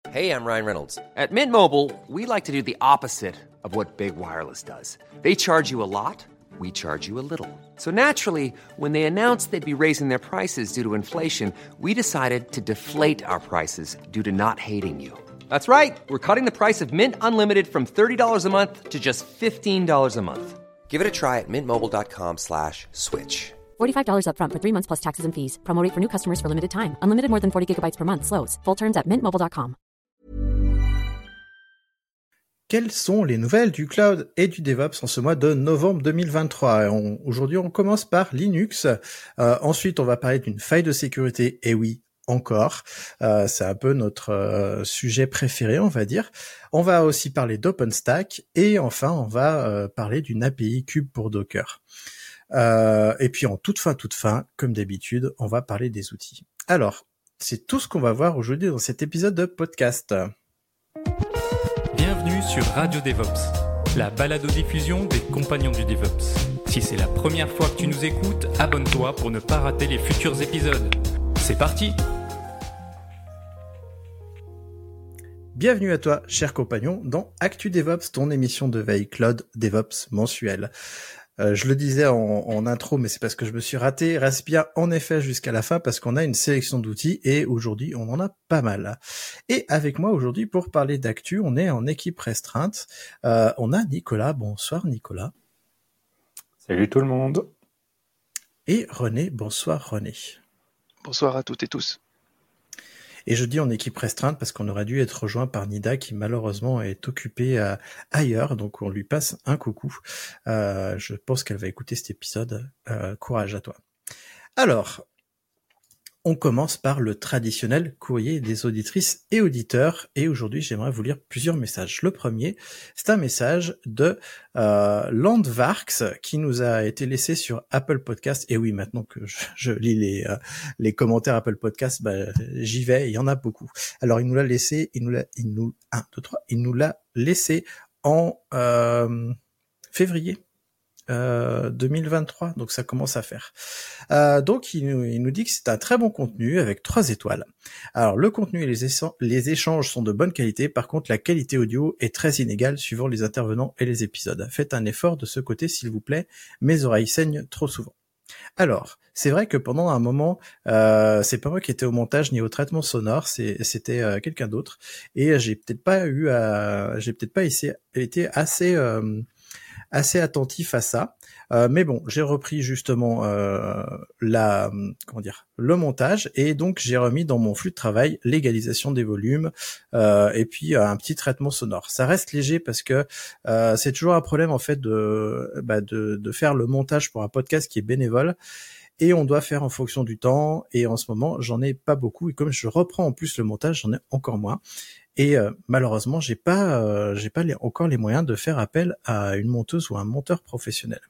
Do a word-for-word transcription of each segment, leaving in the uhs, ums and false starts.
Hey, I'm Ryan Reynolds. At Mint Mobile, we like to do the opposite of what Big Wireless does. They charge you a lot, we charge you a little. So naturally, when they announced they'd be raising their prices due to inflation, we decided to deflate our prices due to not hating you. That's right. We're cutting the price of Mint Unlimited from thirty dollars a month to just fifteen dollars a month. Give it a try at mintmobile.com slash switch. forty-five dollars up front for three months plus taxes and fees. Promo rate for new customers for limited time. Unlimited more than forty gigabytes per month. Slows full terms at mint mobile dot com. Quelles sont les nouvelles du cloud et du DevOps en ce mois de novembre deux mille vingt-trois? on, Aujourd'hui, on commence par Linux. Euh, ensuite, on va parler d'une faille de sécurité. Et oui, encore. Euh, c'est un peu notre euh, sujet préféré, on va dire. On va aussi parler d'OpenStack. Et enfin, on va euh, parler d'une A P I Kube pour Docker. Euh, et puis, en toute fin, toute fin, comme d'habitude, on va parler des outils. Alors, c'est tout ce qu'on va voir aujourd'hui dans cet épisode de podcast. Bienvenue sur Radio DevOps, la balado-diffusion des compagnons du DevOps. Si c'est la première fois que tu nous écoutes, abonne-toi pour ne pas rater les futurs épisodes. C'est parti! Bienvenue à toi, cher compagnon, dans Actu DevOps, ton émission de veille Cloud DevOps mensuelle. Euh, je le disais en, en intro, mais c'est parce que je me suis raté. Reste bien en effet jusqu'à la fin parce qu'on a une sélection d'outils et aujourd'hui on en a pas mal. Et avec moi aujourd'hui pour parler d'actu, on est en équipe restreinte. Euh, on a Nicolas. Bonsoir Nicolas. Salut tout le monde. Et René. Bonsoir René. Bonsoir à toutes et tous. Et je dis en équipe restreinte parce qu'on aurait dû être rejoint par Nida qui malheureusement est occupée euh, ailleurs, donc on lui passe un coucou. Euh, je pense qu'elle va écouter cet épisode. Euh, courage à toi. Alors, on commence par le traditionnel courrier des auditrices et auditeurs. Et aujourd'hui, j'aimerais vous lire plusieurs messages. Le premier, c'est un message de euh, Landvarks qui nous a été laissé sur Apple Podcast. Et oui, maintenant que je, je lis les euh, les commentaires Apple Podcast, bah, j'y vais. Il y en a beaucoup. Alors, il nous l'a laissé. Il nous l'a. Il nous un, deux, trois. Il nous l'a laissé en euh, février. Euh, deux mille vingt-trois, donc ça commence à faire. Euh, donc il nous, il nous dit que c'est un très bon contenu avec trois étoiles. Alors le contenu et les, échanges, les échanges sont de bonne qualité, par contre la qualité audio est très inégale suivant les intervenants et les épisodes. Faites un effort de ce côté s'il vous plaît, mes oreilles saignent trop souvent. Alors, c'est vrai que pendant un moment, euh, c'est pas moi qui étais au montage ni au traitement sonore, c'est, c'était euh, quelqu'un d'autre, et j'ai peut-être pas eu, à, j'ai peut-être pas essayé, été assez euh, assez attentif à ça, euh, mais bon, j'ai repris justement euh, la, comment dire, le montage et donc j'ai remis dans mon flux de travail l'égalisation des volumes euh, et puis un petit traitement sonore. Ça reste léger parce que euh, c'est toujours un problème en fait de, bah, de de faire le montage pour un podcast qui est bénévole. Et on doit faire en fonction du temps, et en ce moment, j'en ai pas beaucoup, et comme je reprends en plus le montage, j'en ai encore moins. Et euh, malheureusement, j'ai pas, euh, j'ai pas les, encore les moyens de faire appel à une monteuse ou un monteur professionnel.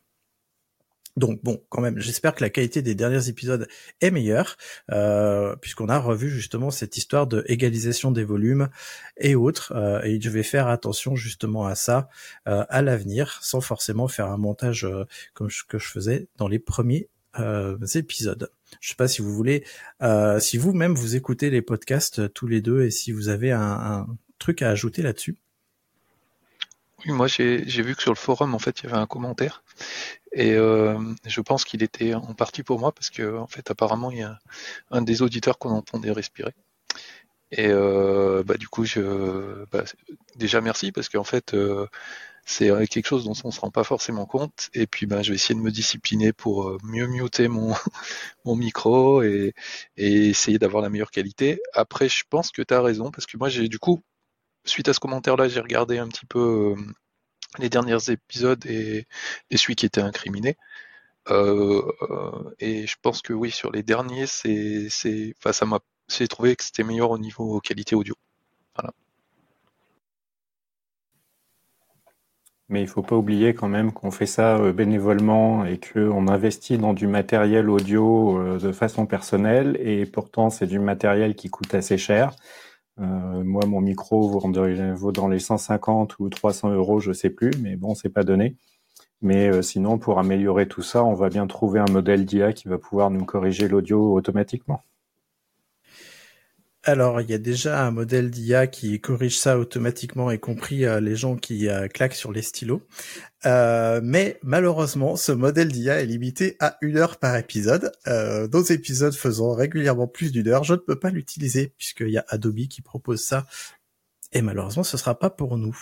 Donc bon, quand même, j'espère que la qualité des derniers épisodes est meilleure, euh, puisqu'on a revu justement cette histoire de égalisation des volumes et autres, euh, et je vais faire attention justement à ça euh, à l'avenir, sans forcément faire un montage euh, comme ce que je faisais dans les premiers Euh, épisodes. Je sais pas si vous voulez, euh, si vous-même vous écoutez les podcasts euh, tous les deux et si vous avez un, un truc à ajouter là-dessus. Oui, moi j'ai, j'ai vu que sur le forum en fait il y avait un commentaire et euh, je pense qu'il était en partie pour moi parce que en fait apparemment il y a un des auditeurs qu'on entendait respirer et euh, bah du coup je bah, déjà merci parce qu'en fait euh, c'est quelque chose dont on se rend pas forcément compte. Et puis, ben, je vais essayer de me discipliner pour mieux muter mon mon micro et, et essayer d'avoir la meilleure qualité. Après, je pense que tu as raison parce que moi, j'ai du coup, suite à ce commentaire-là, j'ai regardé un petit peu euh, les derniers épisodes et, et celui qui était incriminé. Euh, euh, et je pense que oui, sur les derniers, c'est, c'est, enfin, ça m'a, j'ai trouvé que c'était meilleur au niveau qualité audio. Voilà. Mais il faut pas oublier quand même qu'on fait ça euh, bénévolement et qu'on investit dans du matériel audio euh, de façon personnelle et pourtant c'est du matériel qui coûte assez cher. Euh, moi, mon micro vaut dans, vaut dans les cent cinquante ou trois cents euros, je sais plus, mais bon, c'est pas donné. Mais euh, sinon, pour améliorer tout ça, on va bien trouver un modèle d'I A qui va pouvoir nous corriger l'audio automatiquement. Alors, il y a déjà un modèle d'I A qui corrige ça automatiquement, y compris euh, les gens qui euh, claquent sur les stylos. Euh, mais malheureusement, ce modèle d'I A est limité à une heure par épisode. Euh, nos épisodes faisant régulièrement plus d'une heure, je ne peux pas l'utiliser puisqu'il y a Adobe qui propose ça. Et malheureusement, ce sera pas pour nous.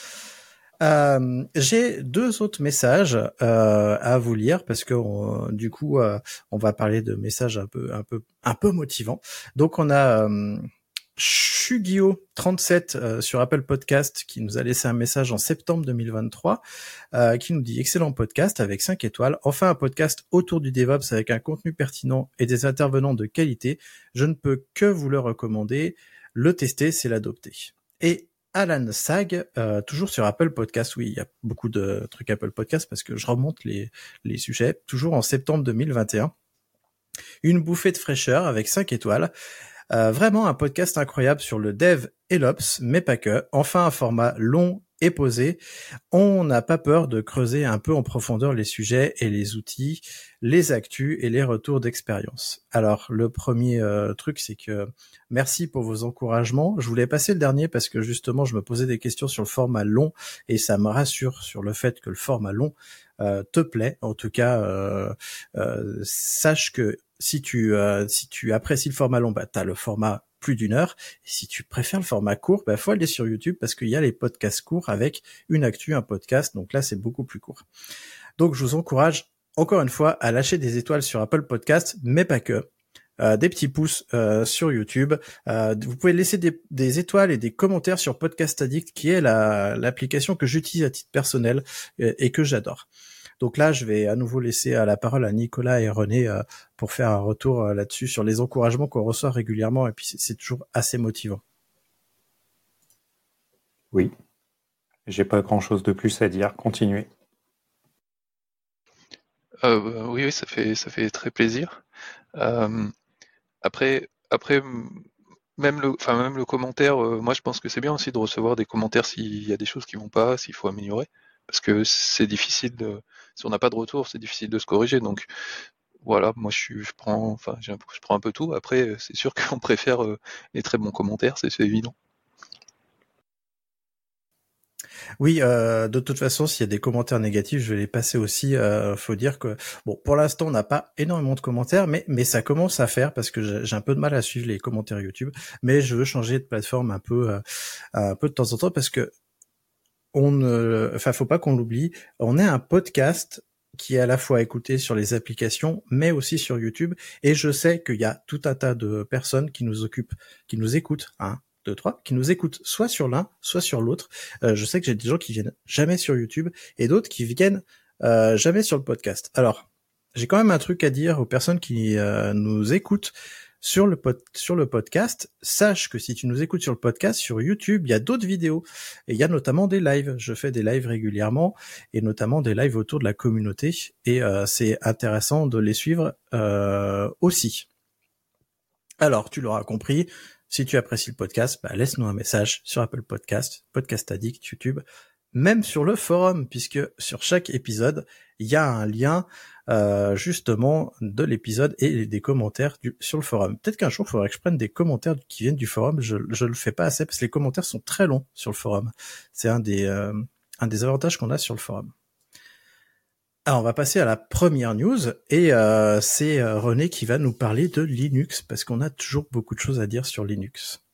Euh, j'ai deux autres messages euh, à vous lire parce que on, du coup euh, on va parler de messages un peu un peu un peu motivants. Donc on a euh, Shugio trente-sept euh, sur Apple Podcast qui nous a laissé un message en septembre deux mille vingt-trois euh, qui nous dit excellent podcast avec cinq étoiles. Enfin un podcast autour du DevOps avec un contenu pertinent et des intervenants de qualité. Je ne peux que vous le recommander. Le tester, c'est l'adopter. Et Alan Sag, euh, toujours sur Apple Podcast. Oui, il y a beaucoup de trucs Apple Podcast parce que je remonte les, les sujets. Toujours en septembre deux mille vingt et un. Une bouffée de fraîcheur avec cinq étoiles. Euh, vraiment un podcast incroyable sur le dev et l'ops, mais pas que. Enfin un format long et posé. On n'a pas peur de creuser un peu en profondeur les sujets et les outils, les actus et les retours d'expérience. Alors le premier euh, truc, c'est que merci pour vos encouragements. Je voulais passer le dernier parce que justement je me posais des questions sur le format long et ça me rassure sur le fait que le format long euh, te plaît. En tout cas, euh, euh, sache que si tu euh, si tu apprécies le format long, bah t'as le format plus d'une heure. Et si tu préfères le format court, bah faut aller sur YouTube parce qu'il y a les podcasts courts avec une actu, un podcast. Donc là, c'est beaucoup plus court. Donc je vous encourage encore une fois à lâcher des étoiles sur Apple Podcast, mais pas que. Euh, des petits pouces euh, sur YouTube. Euh, vous pouvez laisser des, des étoiles et des commentaires sur Podcast Addict, qui est la, l'application que j'utilise à titre personnel et, et que j'adore. Donc là, je vais à nouveau laisser à la parole à Nicolas et René euh, pour faire un retour euh, là-dessus sur les encouragements qu'on reçoit régulièrement. Et puis, c'est, c'est toujours assez motivant. Oui, j'ai pas grand-chose de plus à dire. Continuez. Euh, oui, oui, ça fait, ça fait très plaisir. Euh, après, après, même le, enfin, même le commentaire, euh, moi je pense que c'est bien aussi de recevoir des commentaires s'il y a des choses qui vont pas, s'il faut améliorer. Parce que c'est difficile de, si on n'a pas de retour, c'est difficile de se corriger. Donc voilà, moi je, suis, je prends, enfin, je prends un peu tout. Après, c'est sûr qu'on préfère euh, les très bons commentaires, c'est, c'est évident. Oui, euh, de toute façon, s'il y a des commentaires négatifs, je vais les passer aussi. Euh, faut dire que, bon, pour l'instant, on n'a pas énormément de commentaires, mais mais ça commence à faire parce que j'ai, j'ai un peu de mal à suivre les commentaires YouTube. Mais je veux changer de plateforme un peu, euh, un peu de temps en temps parce que on ne, enfin, faut pas qu'on l'oublie. On est un podcast qui est à la fois écouté sur les applications, mais aussi sur YouTube. Et je sais qu'il y a tout un tas de personnes qui nous occupent, qui nous écoutent, hein. deux, trois, qui nous écoutent soit sur l'un, soit sur l'autre. Euh, je sais que j'ai des gens qui viennent jamais sur YouTube et d'autres qui viennent euh, jamais sur le podcast. Alors, j'ai quand même un truc à dire aux personnes qui euh, nous écoutent sur le pod- sur le podcast. Sache que si tu nous écoutes sur le podcast, sur YouTube, il y a d'autres vidéos et il y a notamment des lives. Je fais des lives régulièrement et notamment des lives autour de la communauté et euh, c'est intéressant de les suivre euh, aussi. Alors, tu l'auras compris. Si tu apprécies le podcast, bah, laisse-nous un message sur Apple Podcast, Podcast Addict, YouTube, même sur le forum, puisque sur chaque épisode, il y a un lien euh, justement de l'épisode et des commentaires du, sur le forum. Peut-être qu'un jour, il faudrait que je prenne des commentaires qui viennent du forum. Je je le fais pas assez parce que les commentaires sont très longs sur le forum. C'est un des euh, un des avantages qu'on a sur le forum. Alors, on va passer à la première news et euh, c'est euh, René qui va nous parler de Linux parce qu'on a toujours beaucoup de choses à dire sur Linux.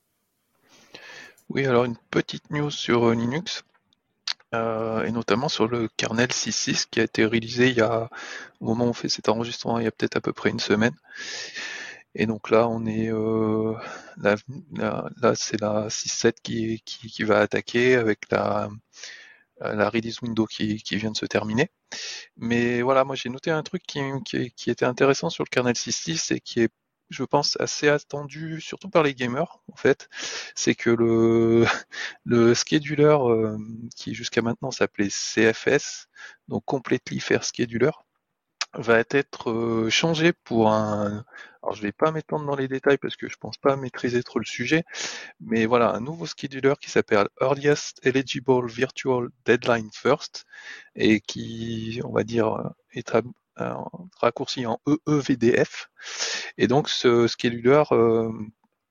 Oui, alors une petite news sur Linux euh, et notamment sur le kernel six point six qui a été réalisé il y a, au moment où on fait cet enregistrement, il y a peut-être à peu près une semaine. Et donc là, on est euh, là, là, là, c'est la six point sept qui, qui, qui va attaquer avec la la release window qui, qui vient de se terminer. Mais voilà, moi j'ai noté un truc qui, qui, qui était intéressant sur le kernel six point six et qui est, je pense, assez attendu, surtout par les gamers, en fait, c'est que le, le scheduler euh, qui jusqu'à maintenant s'appelait C F S, donc Completely Fair Scheduler, va être euh, changé pour un... Alors je vais pas m'étendre dans les détails parce que je pense pas maîtriser trop le sujet, mais voilà, un nouveau scheduler qui s'appelle Earliest Eligible Virtual Deadline First et qui, on va dire, est tra- euh, raccourci en E E V D F. Et donc ce scheduler euh,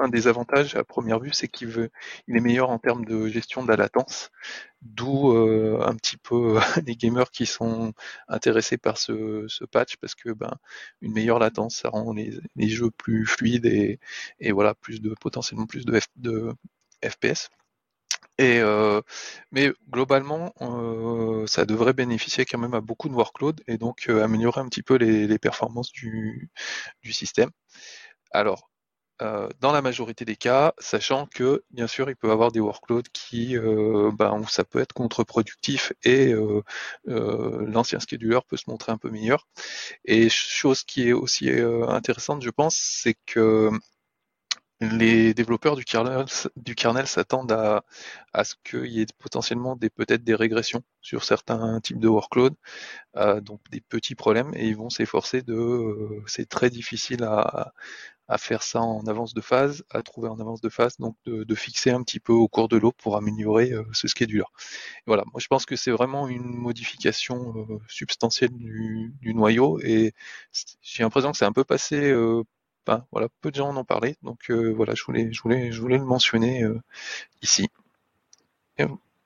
un des avantages à première vue, c'est qu'il veut, il est meilleur en termes de gestion de la latence, d'où euh, un petit peu les gamers qui sont intéressés par ce, ce patch, parce que ben une meilleure latence, ça rend les, les jeux plus fluides et, et voilà, plus de potentiellement plus de, F, de F P S. Et euh, mais globalement, euh, ça devrait bénéficier quand même à beaucoup de workload et donc euh, améliorer un petit peu les, les performances du, du système. Alors, euh, dans la majorité des cas, sachant que bien sûr, il peut y avoir des workloads qui, euh, ben, où ça peut être contre-productif et euh, euh, l'ancien scheduler peut se montrer un peu meilleur. Et chose qui est aussi euh, intéressante, je pense, c'est que les développeurs du kernel, du kernel s'attendent à, à ce qu'il y ait potentiellement des, peut-être des régressions sur certains types de workloads, euh, donc des petits problèmes, et ils vont s'efforcer de, euh, c'est très difficile à, à faire ça en avance de phase, à trouver en avance de phase, donc de, de fixer un petit peu au cours de l'eau pour améliorer euh, ce scheduler. Voilà, moi je pense que c'est vraiment une modification euh, substantielle du, du noyau, et j'ai l'impression que c'est un peu passé. Euh, Enfin, voilà, peu de gens en ont parlé, donc euh, voilà, je voulais, je voulais, je voulais le mentionner euh, ici. Et...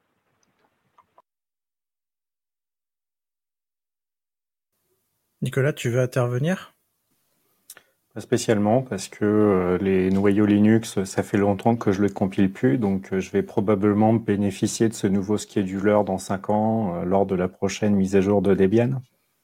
Nicolas, tu veux intervenir ? Pas spécialement, parce que euh, les noyaux Linux, ça fait longtemps que je le compile plus, donc euh, je vais probablement bénéficier de ce nouveau scheduler dans cinq ans euh, lors de la prochaine mise à jour de Debian.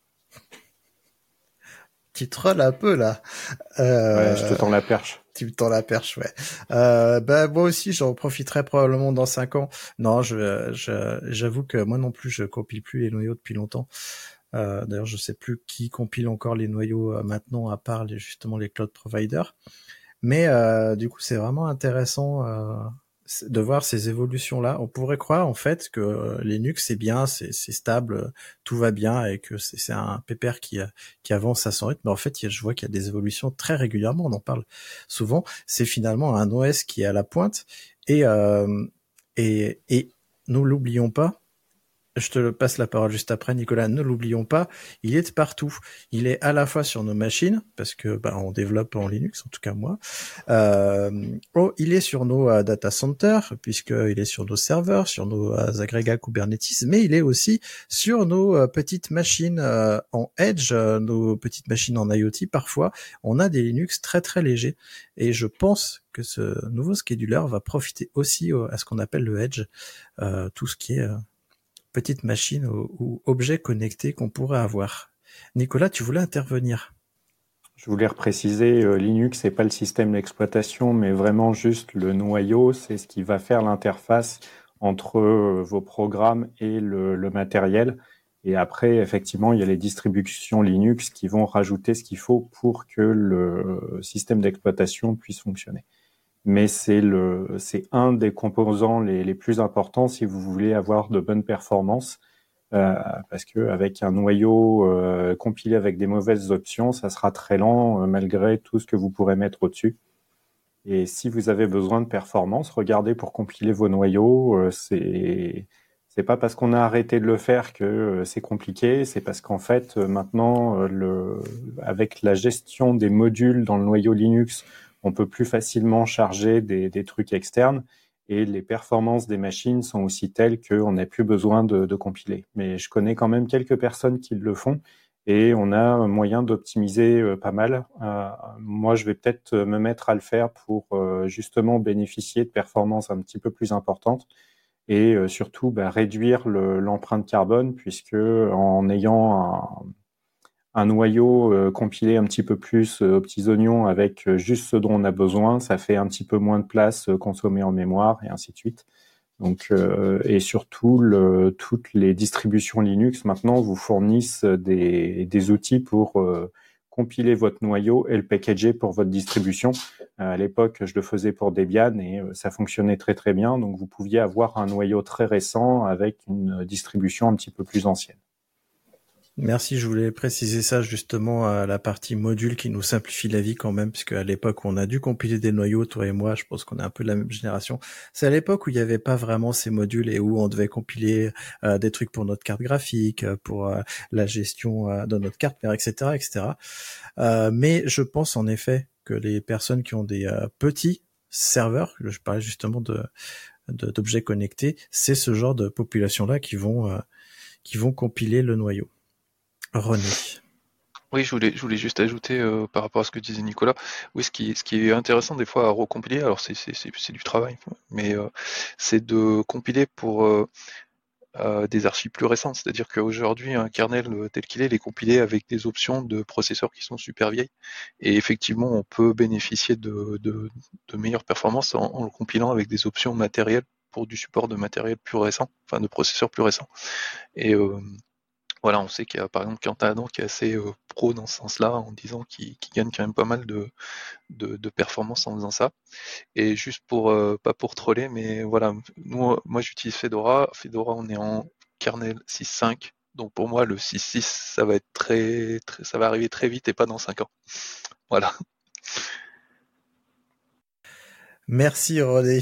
Tu trolles un peu là. Euh... Ouais, je te tends la perche. Tu me tends la perche, ouais. Euh, ben moi aussi, j'en profiterai probablement dans cinq ans. Non, je, je, j'avoue que moi non plus, je compile plus les noyaux depuis longtemps. Euh, d'ailleurs, je sais plus qui compile encore les noyaux euh, maintenant, à part les, justement les cloud providers. Mais euh, du coup, c'est vraiment intéressant euh, de voir ces évolutions-là. On pourrait croire en fait que Linux c'est bien, c'est, c'est stable, tout va bien et que c'est, c'est un pépère qui qui avance à son rythme. Mais en fait, je vois qu'il y a des évolutions très régulièrement. On en parle souvent. C'est finalement un O S qui est à la pointe et euh, et et nous l'oublions pas. Je te passe la parole juste après, Nicolas. Ne l'oublions pas, il est de partout. Il est à la fois sur nos machines, parce que bah, on développe en Linux, en tout cas moi. Euh, oh, il est sur nos uh, data centers, puisqu'il est sur nos serveurs, sur nos uh, agrégats Kubernetes, mais il est aussi sur nos uh, petites machines uh, en Edge, uh, nos petites machines en IoT. Parfois, on a des Linux très très légers, et je pense que ce nouveau scheduler va profiter aussi uh, à ce qu'on appelle le Edge, uh, tout ce qui est... Uh, petite machine ou, ou objet connecté qu'on pourrait avoir. Nicolas, tu voulais intervenir ? Je voulais repréciser, euh, Linux, c'est pas le système d'exploitation, mais vraiment juste le noyau, c'est ce qui va faire l'interface entre euh, vos programmes et le, le matériel. Et après, effectivement, il y a les distributions Linux qui vont rajouter ce qu'il faut pour que le système d'exploitation puisse fonctionner. Mais c'est le, c'est un des composants les, les plus importants si vous voulez avoir de bonnes performances, euh, parce que avec un noyau euh, compilé avec des mauvaises options, ça sera très lent euh, malgré tout ce que vous pourrez mettre au-dessus. Et si vous avez besoin de performance, regardez pour compiler vos noyaux. Euh, c'est c'est pas parce qu'on a arrêté de le faire que euh, c'est compliqué. C'est parce qu'en fait euh, maintenant, euh, le, avec la gestion des modules dans le noyau Linux, on peut plus facilement charger des, des trucs externes et les performances des machines sont aussi telles qu'on n'a plus besoin de, de compiler. Mais je connais quand même quelques personnes qui le font et on a un moyen d'optimiser euh, pas mal. Euh, moi, je vais peut-être me mettre à le faire pour euh, justement bénéficier de performances un petit peu plus importantes et euh, surtout bah, réduire le, l'empreinte carbone puisque en ayant un un noyau euh, compilé un petit peu plus euh, aux petits oignons avec euh, juste ce dont on a besoin, ça fait un petit peu moins de place euh, consommée en mémoire et ainsi de suite. Donc, euh, et surtout, le, toutes les distributions Linux maintenant vous fournissent des, des outils pour euh, compiler votre noyau et le packager pour votre distribution. Euh, à l'époque, je le faisais pour Debian et euh, ça fonctionnait très très bien. Donc, vous pouviez avoir un noyau très récent avec une distribution un petit peu plus ancienne. Merci, je voulais préciser ça justement à la partie module qui nous simplifie la vie quand même, puisque à l'époque où on a dû compiler des noyaux, toi et moi, je pense qu'on est un peu de la même génération. C'est à l'époque où il n'y avait pas vraiment ces modules et où on devait compiler euh, des trucs pour notre carte graphique, pour euh, la gestion euh, de notre carte mère, et cetera, et cetera. Euh, mais je pense en effet que les personnes qui ont des euh, petits serveurs, je parlais justement de, de d'objets connectés, c'est ce genre de population-là qui vont euh, qui vont compiler le noyau. René. Oui, je voulais, je voulais juste ajouter euh, par rapport à ce que disait Nicolas. Oui, ce qui, ce qui est intéressant des fois à recompiler, alors c'est, c'est, c'est, c'est du travail, mais euh, c'est de compiler pour euh, euh, des archives plus récentes. C'est-à-dire qu'aujourd'hui, un kernel euh, tel qu'il est, il est compilé avec des options de processeurs qui sont super vieilles. Et effectivement, on peut bénéficier de, de, de meilleures performances en, en le compilant avec des options matérielles pour du support de matériel plus récent, enfin de processeurs plus récents. Et euh, voilà, on sait qu'il y a par exemple Quintana qui est assez euh, pro dans ce sens-là, en disant qu'il, qu'il gagne quand même pas mal de, de, de performance en faisant ça. Et juste pour, euh, pas pour troller, mais voilà, nous, moi j'utilise Fedora. Fedora, on est en kernel six point cinq. Donc pour moi, le six point six, ça va être très, très, ça va arriver très vite et pas dans cinq ans. Voilà. Merci René.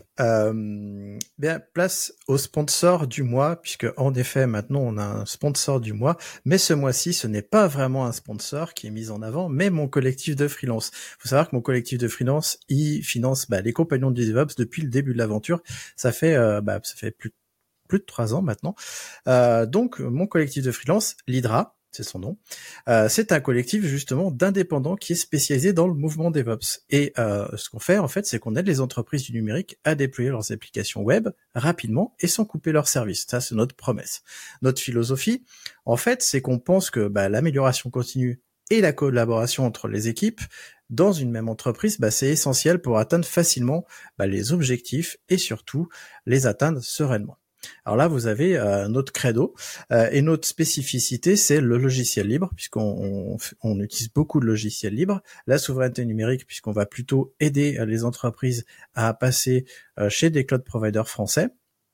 Euh, bien, place au sponsor du mois, puisque en effet maintenant on a un sponsor du mois, mais ce mois-ci ce n'est pas vraiment un sponsor qui est mis en avant, mais mon collectif de freelance. Il faut savoir que mon collectif de freelance, il finance bah, les compagnons du DevOps depuis le début de l'aventure. Ça fait, euh, bah, ça fait plus, plus de trois ans maintenant. Euh, donc mon collectif de freelance, l'Hydra, c'est son nom. Euh, c'est un collectif justement d'indépendants qui est spécialisé dans le mouvement DevOps. Et euh, ce qu'on fait en fait, c'est qu'on aide les entreprises du numérique à déployer leurs applications web rapidement et sans couper leurs services. Ça, c'est notre promesse. Notre philosophie, en fait, c'est qu'on pense que bah, l'amélioration continue et la collaboration entre les équipes dans une même entreprise, bah, c'est essentiel pour atteindre facilement bah, les objectifs et surtout les atteindre sereinement. Alors là, vous avez euh, notre credo euh, et notre spécificité, c'est le logiciel libre, puisqu'on on, on utilise beaucoup de logiciels libres. La souveraineté numérique, puisqu'on va plutôt aider euh, les entreprises à passer euh, chez des cloud providers français.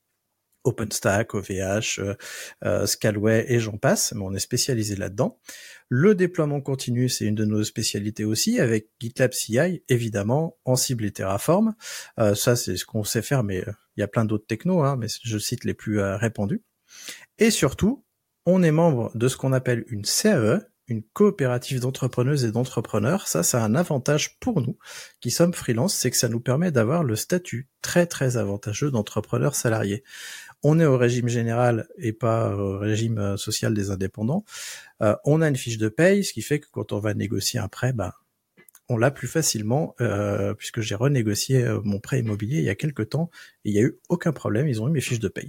OpenStack, O V H, euh, euh, Scalway et j'en passe, mais on est spécialisé là-dedans. Le déploiement continu, c'est une de nos spécialités aussi, avec GitLab C I, évidemment, Ansible et Terraform. Euh, ça, c'est ce qu'on sait faire, mais il euh, y a plein d'autres technos, hein, mais je cite les plus euh, répandus. Et surtout, on est membre de ce qu'on appelle une C A E, une coopérative d'entrepreneuses et d'entrepreneurs. Ça, c'est un avantage pour nous qui sommes freelance, c'est que ça nous permet d'avoir le statut très très avantageux d'entrepreneur salarié. On est au régime général et pas au régime social des indépendants. Euh, on a une fiche de paye, ce qui fait que quand on va négocier un prêt, bah, on l'a plus facilement, euh, puisque j'ai renégocié mon prêt immobilier il y a quelques temps et il n'y a eu aucun problème, ils ont eu mes fiches de paye.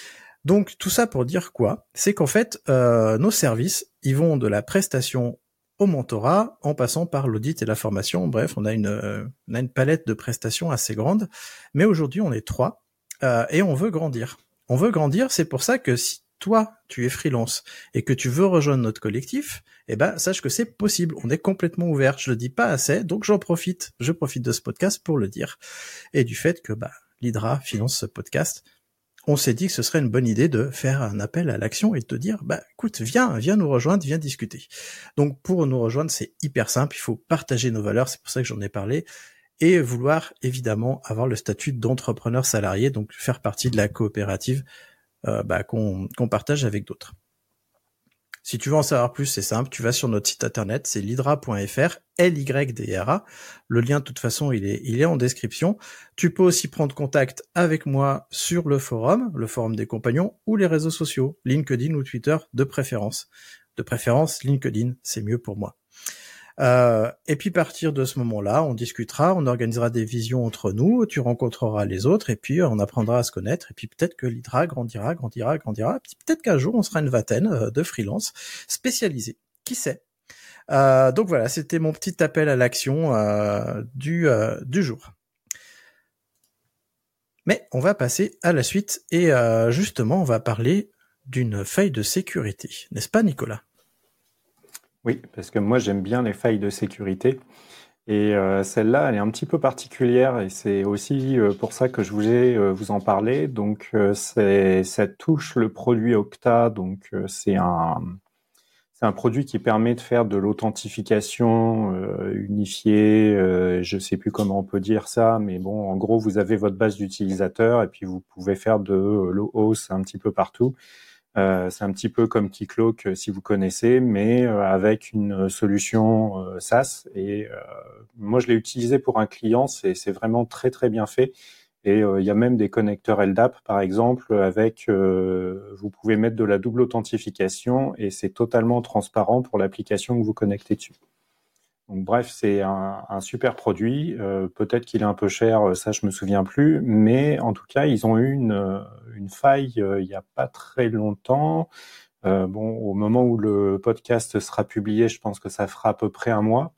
Donc tout ça pour dire quoi ? C'est qu'en fait, euh, nos services, ils vont de la prestation au mentorat, en passant par l'audit et la formation. Bref, on a une, euh, on a une palette de prestations assez grande, mais aujourd'hui on est trois euh, et on veut grandir. On veut grandir, c'est pour ça que si toi, tu es freelance et que tu veux rejoindre notre collectif, eh ben, sache que c'est possible. On est complètement ouvert. Je le dis pas assez, donc j'en profite. Je profite de ce podcast pour le dire. Et du fait que, bah, l'Hydra finance ce podcast, on s'est dit que ce serait une bonne idée de faire un appel à l'action et de te dire, bah, écoute, viens, viens nous rejoindre, viens discuter. Donc, pour nous rejoindre, c'est hyper simple. Il faut partager nos valeurs. C'est pour ça que j'en ai parlé. Et vouloir, évidemment, avoir le statut d'entrepreneur salarié, donc faire partie de la coopérative euh, bah, qu'on, qu'on partage avec d'autres. Si tu veux en savoir plus, c'est simple, tu vas sur notre site internet, c'est l'hydra point f r, L Y D R A. Le lien, de toute façon, il est, il est en description. Tu peux aussi prendre contact avec moi sur le forum, le forum des compagnons, ou les réseaux sociaux, LinkedIn ou Twitter, de préférence. De préférence, LinkedIn, c'est mieux pour moi. Euh, et puis, à partir de ce moment-là, on discutera, on organisera des visions entre nous, tu rencontreras les autres, et puis on apprendra à se connaître, et puis peut-être que l'Hydra grandira, grandira, grandira, et puis peut-être qu'un jour, on sera une vingtaine de freelance spécialisés. Qui sait ? Euh, donc voilà, c'était mon petit appel à l'action euh, du, euh, du jour. Mais on va passer à la suite, et euh, justement, on va parler d'une faille de sécurité. N'est-ce pas, Nicolas ? Oui, parce que moi j'aime bien les failles de sécurité et euh, celle-là elle est un petit peu particulière et c'est aussi euh, pour ça que je voulais euh, vous en parler. Donc euh, c'est, ça touche le produit Okta, donc euh, c'est un c'est un produit qui permet de faire de l'authentification euh, unifiée. Euh, je sais plus comment on peut dire ça, mais bon, en gros vous avez votre base d'utilisateurs et puis vous pouvez faire de l'O A U T un petit peu partout. Euh, c'est un petit peu comme Keycloak euh, si vous connaissez, mais euh, avec une solution euh, SaaS. Et euh, moi, je l'ai utilisé pour un client. C'est, c'est vraiment très très bien fait. Et euh, il y a même des connecteurs L D A P, par exemple, avec euh, vous pouvez mettre de la double authentification et c'est totalement transparent pour l'application que vous connectez dessus. Donc bref, c'est un, un super produit. Euh, peut-être qu'il est un peu cher, ça je me souviens plus, mais en tout cas ils ont eu une, une faille euh, il y a pas très longtemps. Euh, bon, au moment où le podcast sera publié, je pense que ça fera à peu près un mois.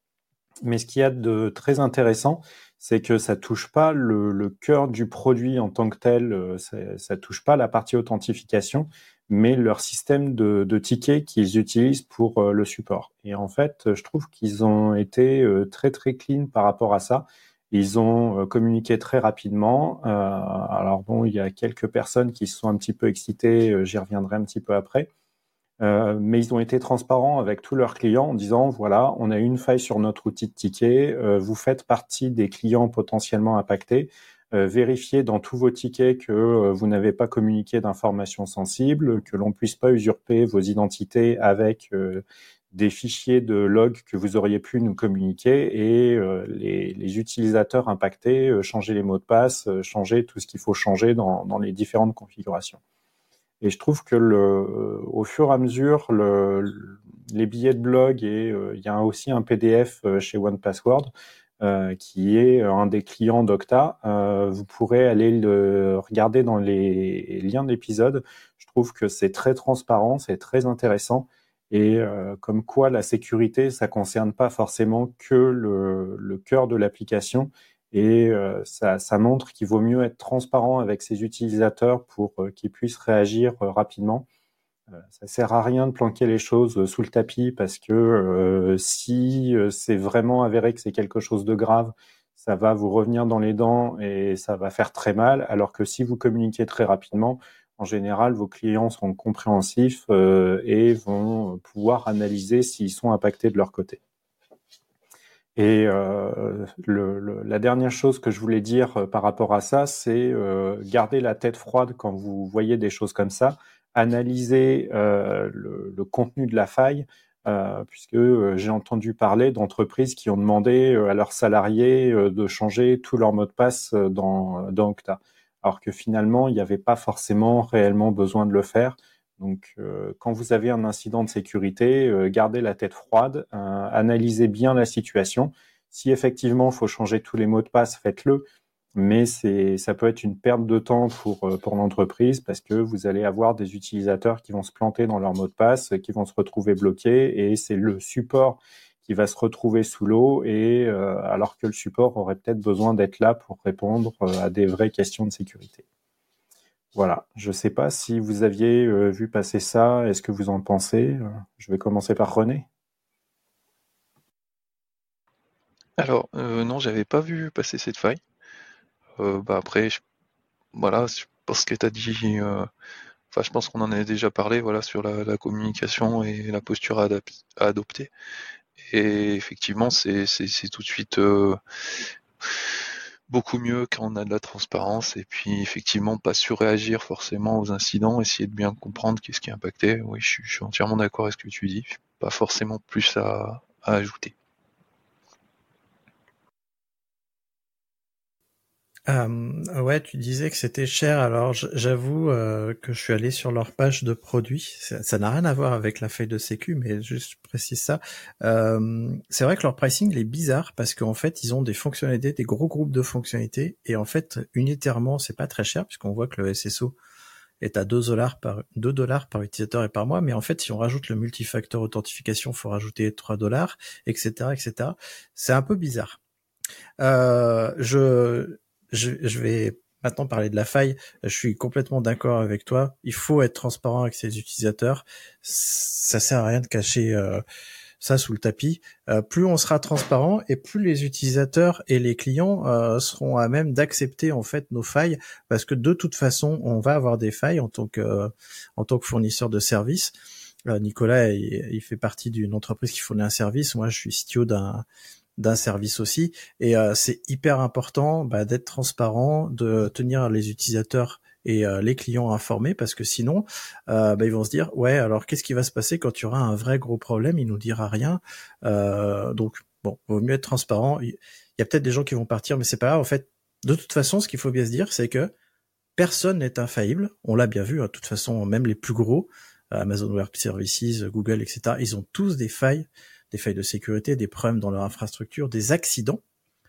Mais ce qu'il y a de très intéressant, c'est que ça touche pas le, le cœur du produit en tant que tel. Euh, ça, ça touche pas la partie authentification, mais leur système de, de tickets qu'ils utilisent pour euh, le support. Et en fait, je trouve qu'ils ont été euh, très très clean par rapport à ça. Ils ont euh, communiqué très rapidement. Euh, alors bon, il y a quelques personnes qui se sont un petit peu excitées. Euh, j'y reviendrai un petit peu après. Euh, mais ils ont été transparents avec tous leurs clients en disant voilà, on a une faille sur notre outil de ticket. Euh, vous faites partie des clients potentiellement impactés. Euh, vérifiez dans tous vos tickets que euh, vous n'avez pas communiqué d'informations sensibles, que l'on puisse pas usurper vos identités avec euh, des fichiers de log que vous auriez pu nous communiquer et euh, les, les utilisateurs impactés, euh, changer les mots de passe, euh, changer tout ce qu'il faut changer dans, dans les différentes configurations. Et je trouve que le, au fur et à mesure, le, les billets de blog et euh, il y a aussi un P D F chez one password euh, qui est un des clients d'Okta. Euh, vous pourrez aller le regarder dans les liens de l'épisode. Je trouve que c'est très transparent, c'est très intéressant et euh, comme quoi la sécurité, ça concerne pas forcément que le, le cœur de l'application. Et euh, ça, ça montre qu'il vaut mieux être transparent avec ses utilisateurs pour euh, qu'ils puissent réagir euh, rapidement. Euh, ça sert à rien de planquer les choses euh, sous le tapis parce que euh, si euh, c'est vraiment avéré que c'est quelque chose de grave, ça va vous revenir dans les dents et ça va faire très mal. Alors que si vous communiquez très rapidement, en général, vos clients seront compréhensifs euh, et vont pouvoir analyser s'ils sont impactés de leur côté. Et euh, le, le, la dernière chose que je voulais dire euh, par rapport à ça, c'est euh, garder la tête froide quand vous voyez des choses comme ça, analyser euh, le, le contenu de la faille, euh, puisque euh, j'ai entendu parler d'entreprises qui ont demandé euh, à leurs salariés euh, de changer tous leurs mots de passe dans, dans Okta, alors que finalement, il n'y avait pas forcément réellement besoin de le faire. Donc, euh, quand vous avez un incident de sécurité, euh, gardez la tête froide, euh, analysez bien la situation. Si effectivement il faut changer tous les mots de passe, faites-le. Mais c'est, ça peut être une perte de temps pour euh, pour l'entreprise parce que vous allez avoir des utilisateurs qui vont se planter dans leur mot de passe, qui vont se retrouver bloqués, et c'est le support qui va se retrouver sous l'eau. Et euh, alors que le support aurait peut-être besoin d'être là pour répondre euh, à des vraies questions de sécurité. Voilà, je ne sais pas si vous aviez euh, vu passer ça, est-ce que vous en pensez? Je vais commencer par René. Alors, euh, non, j'avais pas vu passer cette faille. Euh, bah après, je, voilà, je pense que tu as dit, euh, enfin, je pense qu'on en a déjà parlé, voilà, sur la, la communication et la posture à, adap- à adopter. Et effectivement, c'est, c'est, c'est tout de suite euh, beaucoup mieux quand on a de la transparence et puis effectivement pas surréagir forcément aux incidents, essayer de bien comprendre qu'est-ce qui est impacté. Oui, je suis, je suis entièrement d'accord avec ce que tu dis. Pas forcément plus à, à ajouter. Euh, ouais, tu disais que c'était cher. Alors, j'avoue euh, que je suis allé sur leur page de produits. Ça, ça n'a rien à voir avec la feuille de sécu, mais juste je précise ça. Euh, c'est vrai que leur pricing il est bizarre parce qu'en fait, ils ont des fonctionnalités, des gros groupes de fonctionnalités, et en fait, unitairement, c'est pas très cher puisqu'on voit que le S S O est à deux dollars par deux dollars par utilisateur et par mois. Mais en fait, si on rajoute le multifacteur authentification, faut rajouter trois dollars, et cetera, et cetera. C'est un peu bizarre. Euh, je Je, je vais maintenant parler de la faille. Je suis complètement d'accord avec toi. Il faut être transparent avec ses utilisateurs. Ça sert à rien de cacher euh, ça sous le tapis. Euh, plus on sera transparent et plus les utilisateurs et les clients euh, seront à même d'accepter en fait nos failles, parce que de toute façon, on va avoir des failles en tant que euh, en tant que fournisseur de services. Euh, Nicolas, il, il fait partie d'une entreprise qui fournit un service. Moi, je suis C T O d'un d'un service aussi, et euh, c'est hyper important bah, d'être transparent, de tenir les utilisateurs et euh, les clients informés, parce que sinon, euh, bah, ils vont se dire, ouais, alors qu'est-ce qui va se passer quand il y aura un vrai gros problème? Il nous dira rien. Euh, donc, bon, vaut mieux être transparent. Il y a peut-être des gens qui vont partir, mais c'est pas grave. En fait, de toute façon, ce qu'il faut bien se dire, c'est que personne n'est infaillible. On l'a bien vu, hein, de toute façon, même les plus gros, Amazon Web Services, Google, et cetera, ils ont tous des failles, des failles de sécurité, des problèmes dans leur infrastructure, des accidents.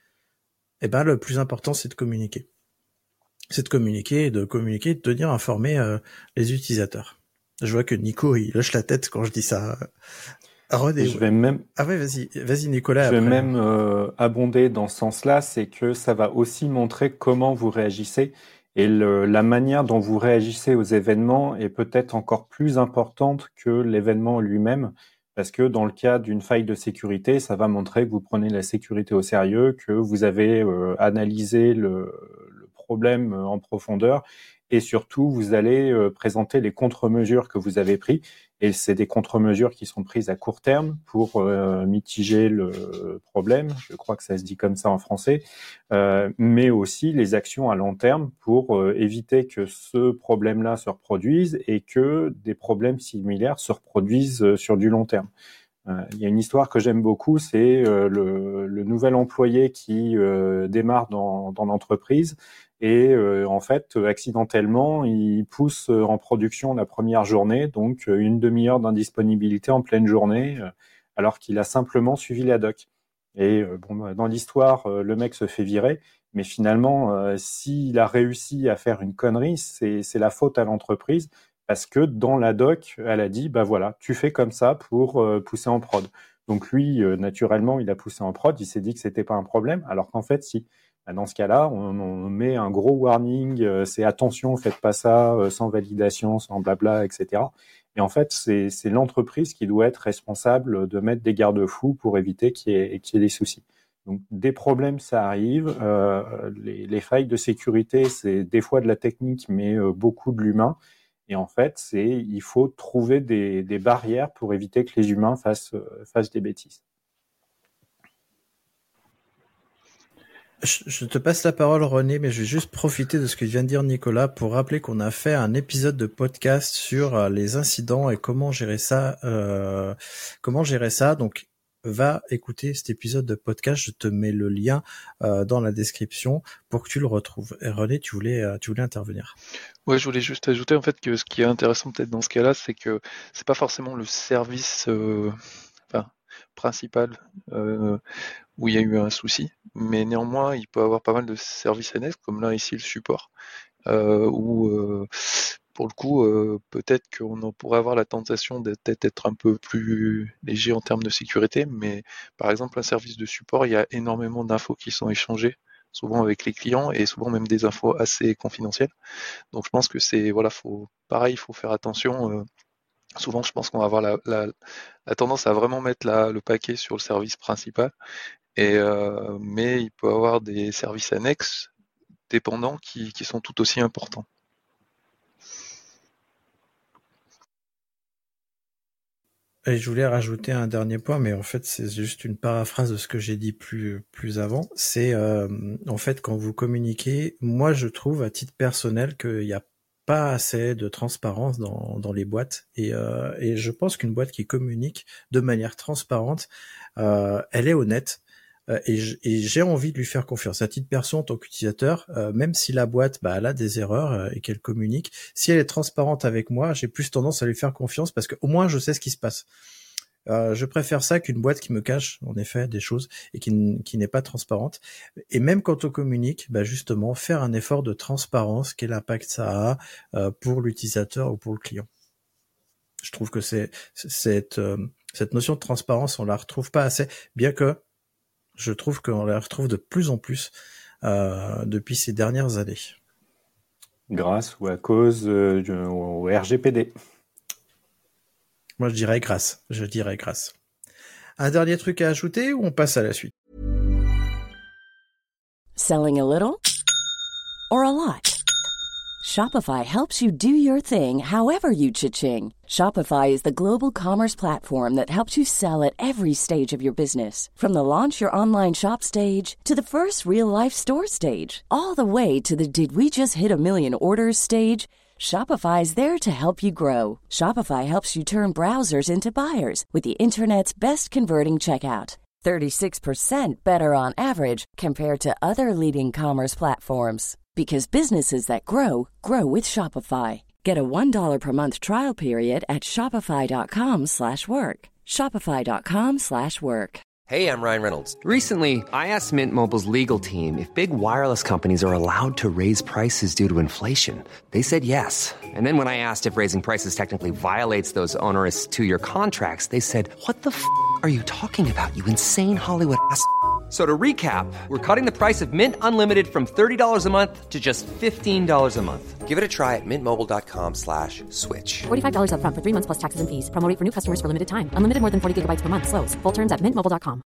Eh ben, le plus important, c'est de communiquer. C'est de communiquer, de communiquer, de tenir informer euh, les utilisateurs. Je vois que Nico, il lâche la tête quand je dis ça. René, je vais même. Ah ouais, vas-y, vas-y Nicolas. Je vais après. même euh, abonder dans ce sens-là, c'est que ça va aussi montrer comment vous réagissez et le, la manière dont vous réagissez aux événements est peut-être encore plus importante que l'événement lui-même, parce que dans le cas d'une faille de sécurité, ça va montrer que vous prenez la sécurité au sérieux, que vous avez euh, analysé le, le problème en profondeur, et surtout vous allez euh, présenter les contre-mesures que vous avez prises. Et c'est des contre-mesures qui sont prises à court terme pour euh, mitiger le problème, je crois que ça se dit comme ça en français, euh, mais aussi les actions à long terme pour euh, éviter que ce problème-là se reproduise et que des problèmes similaires se reproduisent euh, sur du long terme. Euh, il y a une histoire que j'aime beaucoup, c'est euh, le, le nouvel employé qui euh, démarre dans, dans l'entreprise et euh, en fait, accidentellement, il pousse en production la première journée, donc une demi-heure d'indisponibilité en pleine journée, euh, alors qu'il a simplement suivi la doc. Et euh, bon, dans l'histoire, euh, le mec se fait virer, mais finalement, euh, s'il a réussi à faire une connerie, c'est, c'est la faute à l'entreprise, parce que dans la doc, elle a dit, bah voilà, tu fais comme ça pour euh, pousser en prod. Donc lui, euh, naturellement, il a poussé en prod, il s'est dit que c'était pas un problème, alors qu'en fait, si. Dans ce cas-là, on, on met un gros warning, euh, c'est attention, faites pas ça, euh, sans validation, sans blabla, et cetera. Et en fait, c'est, c'est l'entreprise qui doit être responsable de mettre des garde-fous pour éviter qu'il y ait, qu'il y ait des soucis. Donc, des problèmes, ça arrive. Euh, les, les failles de sécurité, c'est des fois de la technique, mais euh, beaucoup de l'humain. Et en fait, c'est, il faut trouver des, des barrières pour éviter que les humains fassent, euh, fassent des bêtises. Je te passe la parole, René, mais je vais juste profiter de ce que vient de dire Nicolas pour rappeler qu'on a fait un épisode de podcast sur les incidents et comment gérer ça. Euh, comment gérer ça. Donc, va écouter cet épisode de podcast. Je te mets le lien euh, dans la description pour que tu le retrouves. Et René, tu voulais, tu voulais intervenir. Ouais, je voulais juste ajouter en fait que ce qui est intéressant peut-être dans ce cas-là, c'est que c'est pas forcément le service, euh, enfin, principal. Euh, où il y a eu un souci, mais néanmoins il peut y avoir pas mal de services annexes, comme là ici le support, euh, où euh, pour le coup euh, peut-être qu'on en pourrait avoir la tentation d'être être un peu plus léger en termes de sécurité, mais par exemple un service de support, il y a énormément d'infos qui sont échangées, souvent avec les clients et souvent même des infos assez confidentielles. Donc je pense que c'est voilà, faut pareil, il faut faire attention. Euh, souvent je pense qu'on va avoir la, la, la tendance à vraiment mettre la, le paquet sur le service principal. Et euh, mais il peut y avoir des services annexes dépendants qui, qui sont tout aussi importants. Et je voulais rajouter un dernier point, mais en fait c'est juste une paraphrase de ce que j'ai dit plus plus avant. C'est euh, en fait quand vous communiquez, moi je trouve à titre personnel qu'il y a pas assez de transparence dans dans les boîtes et euh, et je pense qu'une boîte qui communique de manière transparente, euh, elle est honnête. Et j'ai envie de lui faire confiance. À titre perso, en tant qu'utilisateur, euh, même si la boîte, bah, elle a des erreurs euh, et qu'elle communique, si elle est transparente avec moi, j'ai plus tendance à lui faire confiance parce qu'au moins je sais ce qui se passe. Euh, je préfère ça qu'une boîte qui me cache, en effet, des choses et qui, qui n'est pas transparente. Et même quand on communique, bah, justement, faire un effort de transparence, quel impact ça a euh, pour l'utilisateur ou pour le client. Je trouve que c'est cette euh, cette notion de transparence, on la retrouve pas assez, bien que je trouve qu'on la retrouve de plus en plus euh, depuis ces dernières années. Grâce ou à cause euh, du, au R G P D. Moi, je dirais grâce. Je dirais grâce. Un dernier truc à ajouter ou on passe à la suite? Selling a little or a lot? Shopify helps you do your thing however you cha-ching. Shopify is the global commerce platform that helps you sell at every stage of your business. From the launch your online shop stage to the first real-life store stage, all the way to the did we just hit a million orders stage. Shopify is there to help you grow. Shopify helps you turn browsers into buyers with the internet's best converting checkout. thirty-six percent better on average compared to other leading commerce platforms. Because businesses that grow, grow with Shopify. Get a one dollar per month trial period at shopify.com slash work. Shopify.com slash work. Hey, I'm Ryan Reynolds. Recently, I asked Mint Mobile's legal team if big wireless companies are allowed to raise prices due to inflation. They said yes. And then when I asked if raising prices technically violates those onerous two-year contracts, they said, what the f*** are you talking about, you insane Hollywood ass f- So to recap, we're cutting the price of Mint Unlimited from thirty dollars a month to just fifteen dollars a month. Give it a try at mintmobile.com slash switch. forty-five dollars up front for three months plus taxes and fees. Promo rate for new customers for limited time. Unlimited more than forty gigabytes per month. Slows full terms at mint mobile dot com.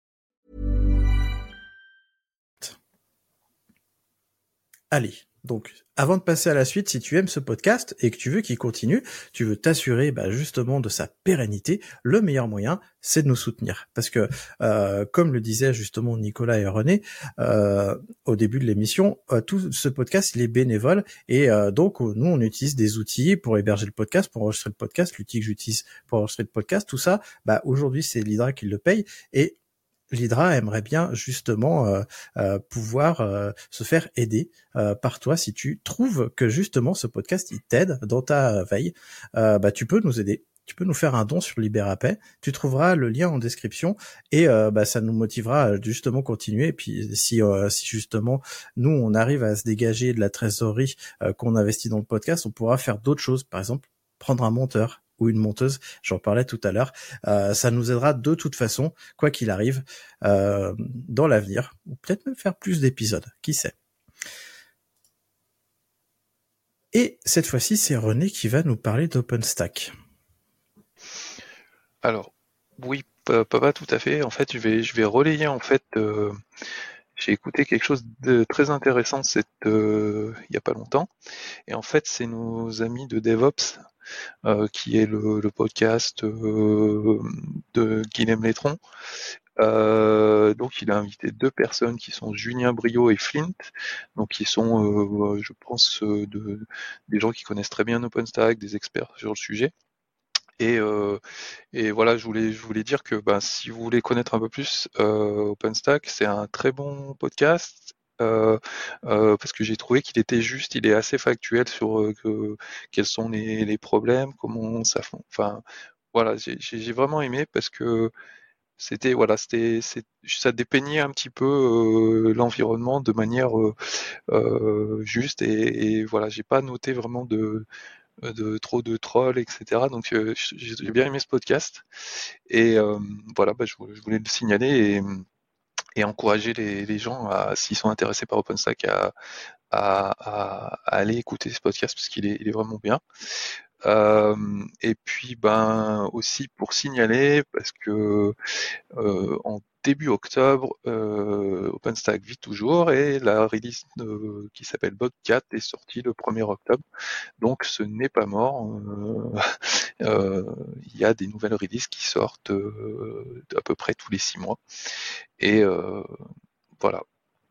Allez, donc avant de passer à la suite, si tu aimes ce podcast et que tu veux qu'il continue, tu veux t'assurer bah, justement de sa pérennité, le meilleur moyen, c'est de nous soutenir. Parce que, euh, comme le disaient justement Nicolas et René, euh, au début de l'émission, euh, tout ce podcast, il est bénévole et euh, donc nous, on utilise des outils pour héberger le podcast, pour enregistrer le podcast, l'outil que j'utilise pour enregistrer le podcast, tout ça, bah aujourd'hui, c'est l'Hydra qui le paye et l'Hydra aimerait bien justement euh, euh, pouvoir euh, se faire aider euh, par toi. Si tu trouves que justement ce podcast il t'aide dans ta veille, euh, bah tu peux nous aider. Tu peux nous faire un don sur Libérapay. Tu trouveras le lien en description et euh, bah ça nous motivera à justement continuer. Et puis si euh, si justement nous on arrive à se dégager de la trésorerie euh, qu'on investit dans le podcast, on pourra faire d'autres choses. Par exemple, prendre un monteur ou une monteuse, j'en parlais tout à l'heure, euh, ça nous aidera de toute façon, quoi qu'il arrive, euh, dans l'avenir, ou peut-être même faire plus d'épisodes, qui sait. Et cette fois-ci, c'est René qui va nous parler d'OpenStack. Alors, oui, pas, pas tout à fait. En fait, je vais, je vais relayer, en fait, euh, j'ai écouté quelque chose de très intéressant cette, euh, il y a pas longtemps. Et en fait, c'est nos amis de DevOps, Euh, qui est le, le podcast euh, de Guilhem Létron. Euh, donc il a invité deux personnes qui sont Julien Brio et Flint, donc qui sont, euh, je pense, euh, de, des gens qui connaissent très bien OpenStack, des experts sur le sujet. Et, euh, et voilà, je voulais, je voulais dire que ben, si vous voulez connaître un peu plus euh, OpenStack, c'est un très bon podcast. Euh, euh, parce que j'ai trouvé qu'il était juste, il est assez factuel sur euh, que, quels sont les, les problèmes, comment ça font. Enfin, voilà, j'ai, j'ai vraiment aimé parce que c'était, voilà, c'était, c'est, ça dépeignait un petit peu euh, l'environnement de manière euh, euh, juste et, et voilà, j'ai pas noté vraiment de de trop de trolls, et cetera. Donc euh, j'ai bien aimé ce podcast et euh, voilà, bah, je, je voulais le signaler et et encourager les, les gens, à, s'ils sont intéressés par OpenStack, à, à, à, à aller écouter ce podcast parce qu'il est, il est vraiment bien. Euh, et puis, ben aussi pour signaler, parce que euh, en début octobre, euh, OpenStack vit toujours et la release euh, qui s'appelle Bobcat est sortie le premier octobre. Donc ce n'est pas mort. Euh, euh, il y a des nouvelles releases qui sortent euh, à peu près tous les six mois. Et euh, voilà.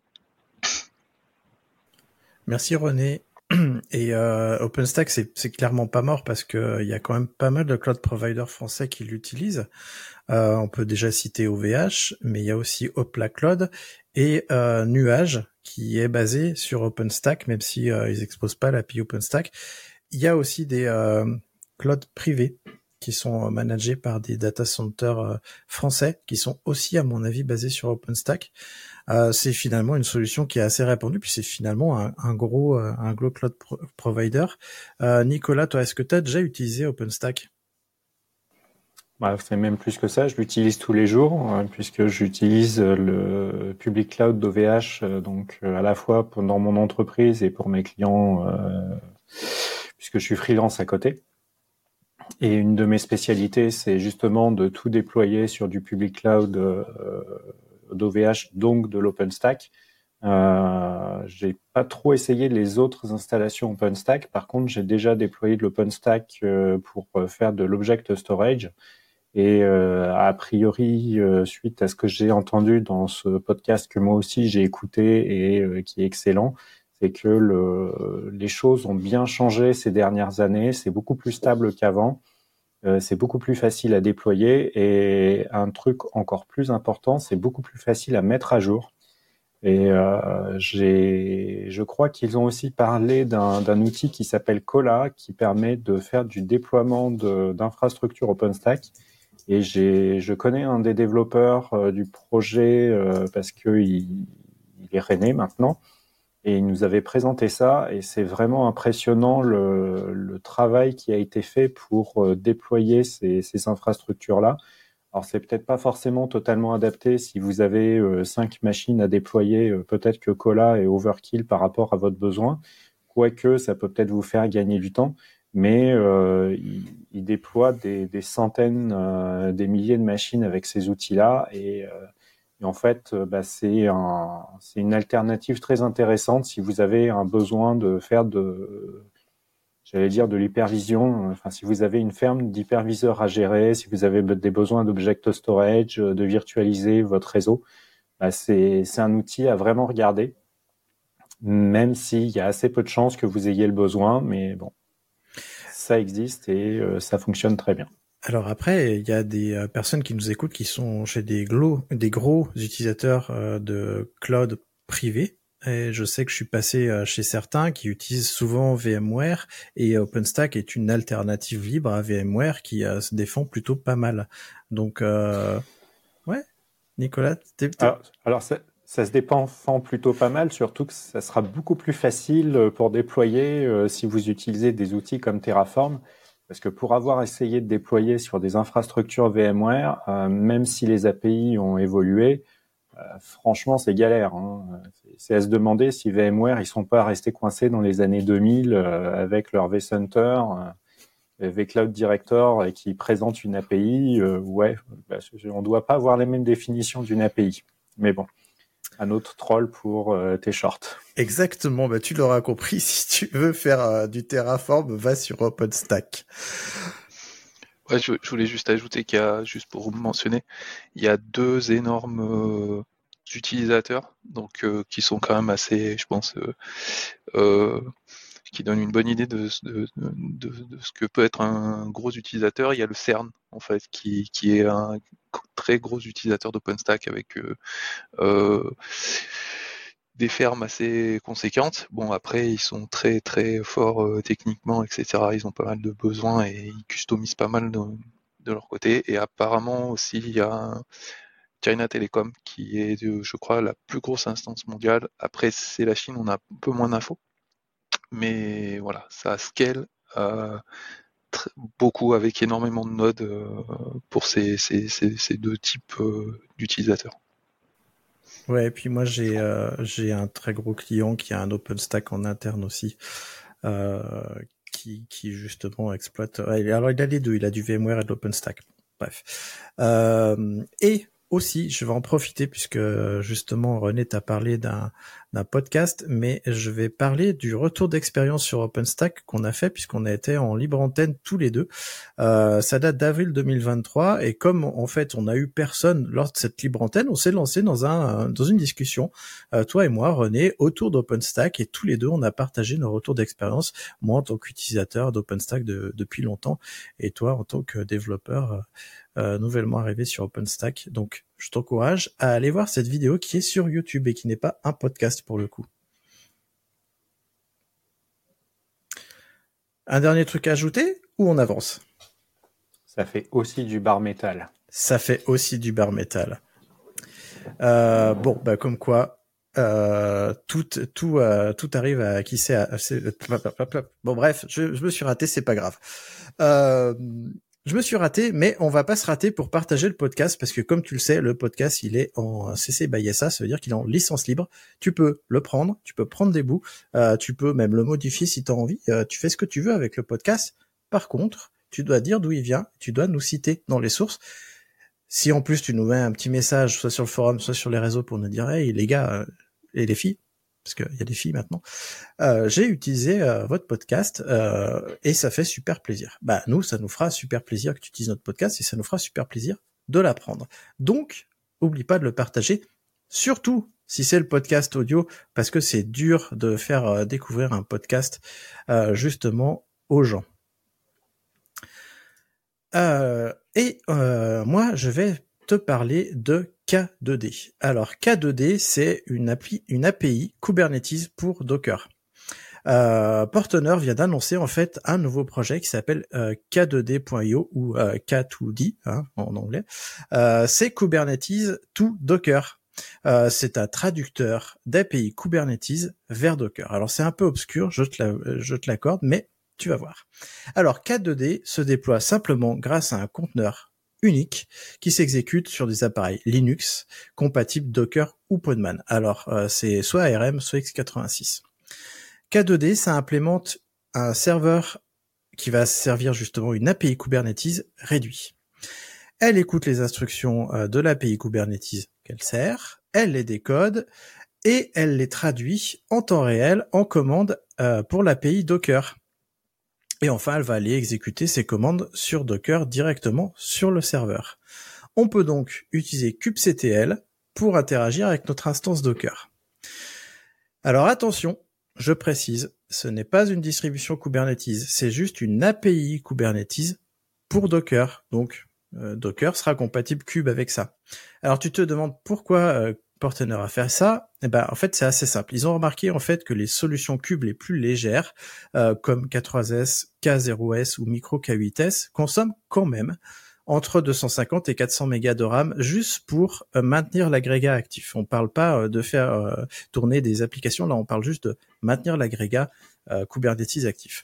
Merci René. Et euh, OpenStack, c'est, c'est clairement pas mort parce que il euh, y a quand même pas mal de cloud providers français qui l'utilisent. Euh, on peut déjà citer O V H, mais il y a aussi Hopla Cloud et euh, Nuage qui est basé sur OpenStack, même si euh, ils exposent pas l'A P I OpenStack. Il y a aussi des euh, clouds privés qui sont managés par des data centers euh, français qui sont aussi, à mon avis, basés sur OpenStack. Euh, c'est finalement une solution qui est assez répandue, puis c'est finalement un, un gros euh, un gros cloud pro- provider. Euh, Nicolas, toi, est-ce que tu as déjà utilisé OpenStack ? Bah, c'est même plus que ça, je l'utilise tous les jours, euh, puisque j'utilise le public cloud d'O V H, euh, donc euh, à la fois pour, dans mon entreprise et pour mes clients, euh, puisque je suis freelance à côté. Et une de mes spécialités, c'est justement de tout déployer sur du public cloud euh, d'O V H, donc de l'OpenStack, Euh, j'ai pas trop essayé les autres installations OpenStack. Par contre, j'ai déjà déployé de l'OpenStack euh, pour faire de l'object storage. Et euh, a priori, euh, suite à ce que j'ai entendu dans ce podcast que moi aussi j'ai écouté et euh, qui est excellent, c'est que le, les choses ont bien changé ces dernières années. C'est beaucoup plus stable qu'avant. Euh, c'est beaucoup plus facile à déployer. Et un truc encore plus important, c'est beaucoup plus facile à mettre à jour. Et euh, j'ai, je crois qu'ils ont aussi parlé d'un, d'un outil qui s'appelle Cola, qui permet de faire du déploiement de, d'infrastructures OpenStack. Et j'ai, je connais un des développeurs euh, du projet euh, parce que il, il est rennais maintenant, et il nous avait présenté ça. Et c'est vraiment impressionnant le, le travail qui a été fait pour euh, déployer ces, ces infrastructures-là. Alors, c'est peut-être pas forcément totalement adapté si vous avez euh, cinq machines à déployer. Euh, peut-être que Cola est overkill par rapport à votre besoin. Quoique, ça peut peut-être vous faire gagner du temps. Mais euh, il, il déploie des, des centaines, euh, des milliers de machines avec ces outils-là. Et, euh, et en fait, euh, bah, c'est, un, c'est une alternative très intéressante si vous avez un besoin de faire de... J'allais dire de l'hypervision. Enfin, si vous avez une ferme d'hyperviseurs à gérer, si vous avez des besoins d'object storage, de virtualiser votre réseau, bah c'est, c'est un outil à vraiment regarder, même s'il y a assez peu de chances que vous ayez le besoin. Mais bon, ça existe et euh, ça fonctionne très bien. Alors après, il y a des euh, personnes qui nous écoutent qui sont chez des, glo- des gros utilisateurs euh, de cloud privé. Et je sais que je suis passé euh, chez certains qui utilisent souvent VMware, et OpenStack est une alternative libre à VMware qui euh, se défend plutôt pas mal. Donc, euh, ouais, Nicolas, t'es... t'es... Alors, alors ça, ça se défend plutôt pas mal, surtout que ça sera beaucoup plus facile pour déployer euh, si vous utilisez des outils comme Terraform. Parce que pour avoir essayé de déployer sur des infrastructures VMware, euh, même si les A P I ont évolué, euh, franchement, c'est galère. Hein. C'est, c'est à se demander si VMware, ils sont pas restés coincés dans les années deux mille euh, avec leur vCenter, euh, vCloud Director, et qui présente une A P I. Euh, ouais, bah, on doit pas avoir les mêmes définitions d'une A P I. Mais bon. Un autre troll pour euh, tes shorts. Exactement, bah tu l'auras compris, si tu veux faire euh, du Terraform, va sur OpenStack. Ouais, je, je voulais juste ajouter qu'il y a, juste pour vous mentionner, il y a deux énormes euh, utilisateurs, donc euh, qui sont quand même assez, je pense, euh, euh, qui donnent une bonne idée de, de, de, de ce que peut être un gros utilisateur. Il y a le CERN, en fait, qui, qui est un très gros utilisateur d'OpenStack avec euh, euh, des fermes assez conséquentes. Bon, après, ils sont très très forts euh, techniquement, et cetera. Ils ont pas mal de besoins et ils customisent pas mal de, de leur côté. Et apparemment aussi, il y a China Telecom qui est, je crois, la plus grosse instance mondiale. Après, c'est la Chine, on a un peu moins d'infos. Mais voilà, ça scale euh, tr- beaucoup avec énormément de nodes euh, pour ces, ces, ces, ces deux types euh, d'utilisateurs. Ouais, et puis moi j'ai euh, j'ai un très gros client qui a un OpenStack en interne aussi, euh, qui qui justement exploite. Ouais, alors il a les deux, il a du VMware et de l'OpenStack. Bref. Euh, et aussi, je vais en profiter puisque justement René t'a parlé d'un d'un podcast, mais je vais parler du retour d'expérience sur OpenStack qu'on a fait puisqu'on a été en libre antenne tous les deux. Euh, ça date d'avril deux mille vingt-trois, et comme en fait on a eu personne lors de cette libre antenne, on s'est lancé dans un dans une discussion, euh, toi et moi, René, autour d'OpenStack, et tous les deux on a partagé nos retours d'expérience. Moi en tant qu'utilisateur d'OpenStack de, depuis longtemps, et toi en tant que développeur euh, Euh, nouvellement arrivé sur OpenStack. Donc, je t'encourage à aller voir cette vidéo qui est sur YouTube et qui n'est pas un podcast pour le coup. Un dernier truc à ajouter ou on avance ? Ça fait aussi du bar métal. Ça fait aussi du bar métal. Euh, bon, bah comme quoi, euh, tout tout euh, tout arrive à qui sait. À, c'est, bon bref, je, je me suis raté, c'est pas grave. Euh, Je me suis raté, mais on va pas se rater pour partager le podcast, parce que comme tu le sais, le podcast, il est en C C by S A, ça veut dire qu'il est en licence libre. Tu peux le prendre, tu peux prendre des bouts, euh, tu peux même le modifier si tu as envie, euh, tu fais ce que tu veux avec le podcast. Par contre, tu dois dire d'où il vient, tu dois nous citer dans les sources. Si en plus tu nous mets un petit message, soit sur le forum, soit sur les réseaux, pour nous dire « Hey les gars, et les filles, parce qu'il y a des filles maintenant, euh, j'ai utilisé euh, votre podcast euh, et ça fait super plaisir. Bah nous, ça nous fera super plaisir que tu utilises notre podcast et ça nous fera super plaisir de l'apprendre. Donc, oublie pas de le partager, surtout si c'est le podcast audio, parce que c'est dur de faire euh, découvrir un podcast euh, justement aux gens. Euh, et euh, moi, je vais te parler de K deux D. Alors, K deux D, c'est une appli, une A P I Kubernetes pour Docker. Euh, Portener vient d'annoncer en fait un nouveau projet qui s'appelle euh, K deux D point I O ou euh, K deux D hein, en anglais. Euh, c'est Kubernetes to Docker. Euh, c'est un traducteur d'A P I Kubernetes vers Docker. Alors c'est un peu obscur, je te, la, je te l'accorde, mais tu vas voir. Alors K deux D se déploie simplement grâce à un conteneur unique qui s'exécute sur des appareils Linux compatibles Docker ou Podman. Alors euh, c'est soit A R M, soit x quatre-vingt-six. K deux D, ça implémente un serveur qui va servir justement une A P I Kubernetes réduit. Elle écoute les instructions de l'A P I Kubernetes qu'elle sert, elle les décode et elle les traduit en temps réel en commande euh, pour l'A P I Docker. Et enfin, elle va aller exécuter ses commandes sur Docker directement sur le serveur. On peut donc utiliser kubectl pour interagir avec notre instance Docker. Alors attention, je précise, ce n'est pas une distribution Kubernetes, c'est juste une A P I Kubernetes pour Docker. Donc, euh, Docker sera compatible Kube avec ça. Alors, tu te demandes pourquoi euh, Portener a fait ça? Eh ben, en fait, c'est assez simple. Ils ont remarqué en fait que les solutions Kube les plus légères, euh, comme K trois S, K zéro S ou Micro K huit S, consomment quand même entre deux cent cinquante et quatre cents mégas de RAM juste pour euh, maintenir l'agrégat actif. On parle pas euh, de faire euh, tourner des applications, là on parle juste de maintenir l'agrégat euh, Kubernetes actif.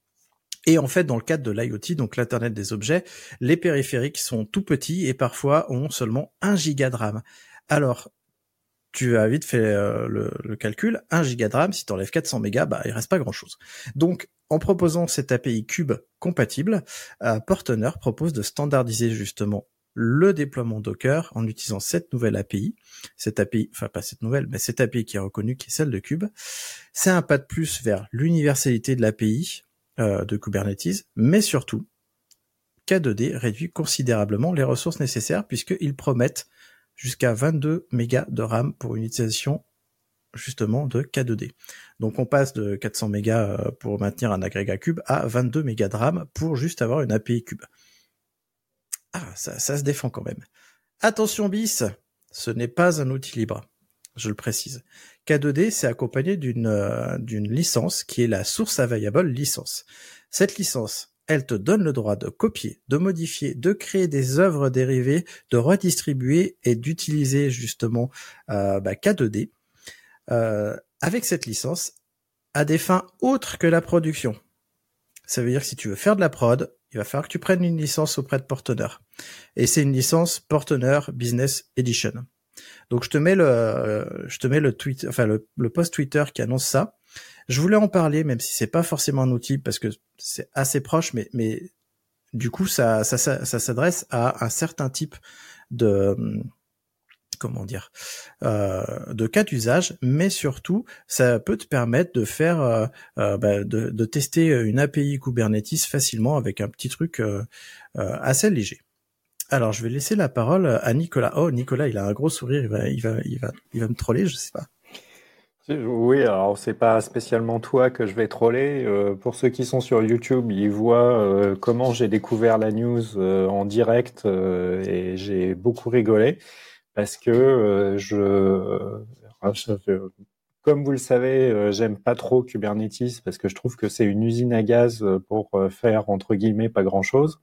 Et en fait, dans le cadre de l'IoT, donc l'Internet des objets, les périphériques sont tout petits et parfois ont seulement un giga de RAM. Alors, tu as vite fait euh, le, le calcul, un giga de RAM, si tu enlèves quatre cents mégas, bah il reste pas grand-chose. Donc, en proposant cette A P I Kube compatible, euh, Portener propose de standardiser justement le déploiement Docker en utilisant cette nouvelle A P I. Cette A P I, enfin pas cette nouvelle, mais cette A P I qui est reconnue, qui est celle de Kube. C'est un pas de plus vers l'universalité de l'A P I euh, de Kubernetes, mais surtout, K deux D réduit considérablement les ressources nécessaires puisqu'ils promettent jusqu'à vingt-deux mégas de RAM pour une utilisation justement de K deux D. Donc on passe de quatre cents mégas pour maintenir un agrégat Kube à vingt-deux mégas de RAM pour juste avoir une A P I Kube. Ah, ça, ça se défend quand même. Attention bis, ce n'est pas un outil libre, je le précise. K deux D, c'est accompagné d'une, euh, d'une licence qui est la Source Available Licence. Cette licence, elle te donne le droit de copier, de modifier, de créer des œuvres dérivées, de redistribuer et d'utiliser justement euh, bah, K deux D euh, avec cette licence à des fins autres que la production. Ça veut dire que si tu veux faire de la prod, il va falloir que tu prennes une licence auprès de Portener. Et c'est une licence Portener Business Edition. Donc je te mets le, euh, je te mets le tweet, enfin le, le post Twitter qui annonce ça. Je voulais en parler, même si c'est pas forcément un outil parce que c'est assez proche, mais mais du coup ça ça ça, ça s'adresse à un certain type de comment dire euh, de cas d'usage, mais surtout ça peut te permettre de faire euh, euh, bah, de, de tester une A P I Kubernetes facilement avec un petit truc euh, euh, assez léger. Alors je vais laisser la parole à Nicolas. Oh Nicolas, il a un gros sourire, il va il va il va il va me troller, je sais pas. Oui, alors c'est pas spécialement toi que je vais troller. Euh, pour ceux qui sont sur YouTube, ils voient euh, comment j'ai découvert la news euh, en direct euh, et j'ai beaucoup rigolé parce que euh, je, euh, je, comme vous le savez, euh, j'aime pas trop Kubernetes parce que je trouve que c'est une usine à gaz pour faire entre guillemets pas grand-chose.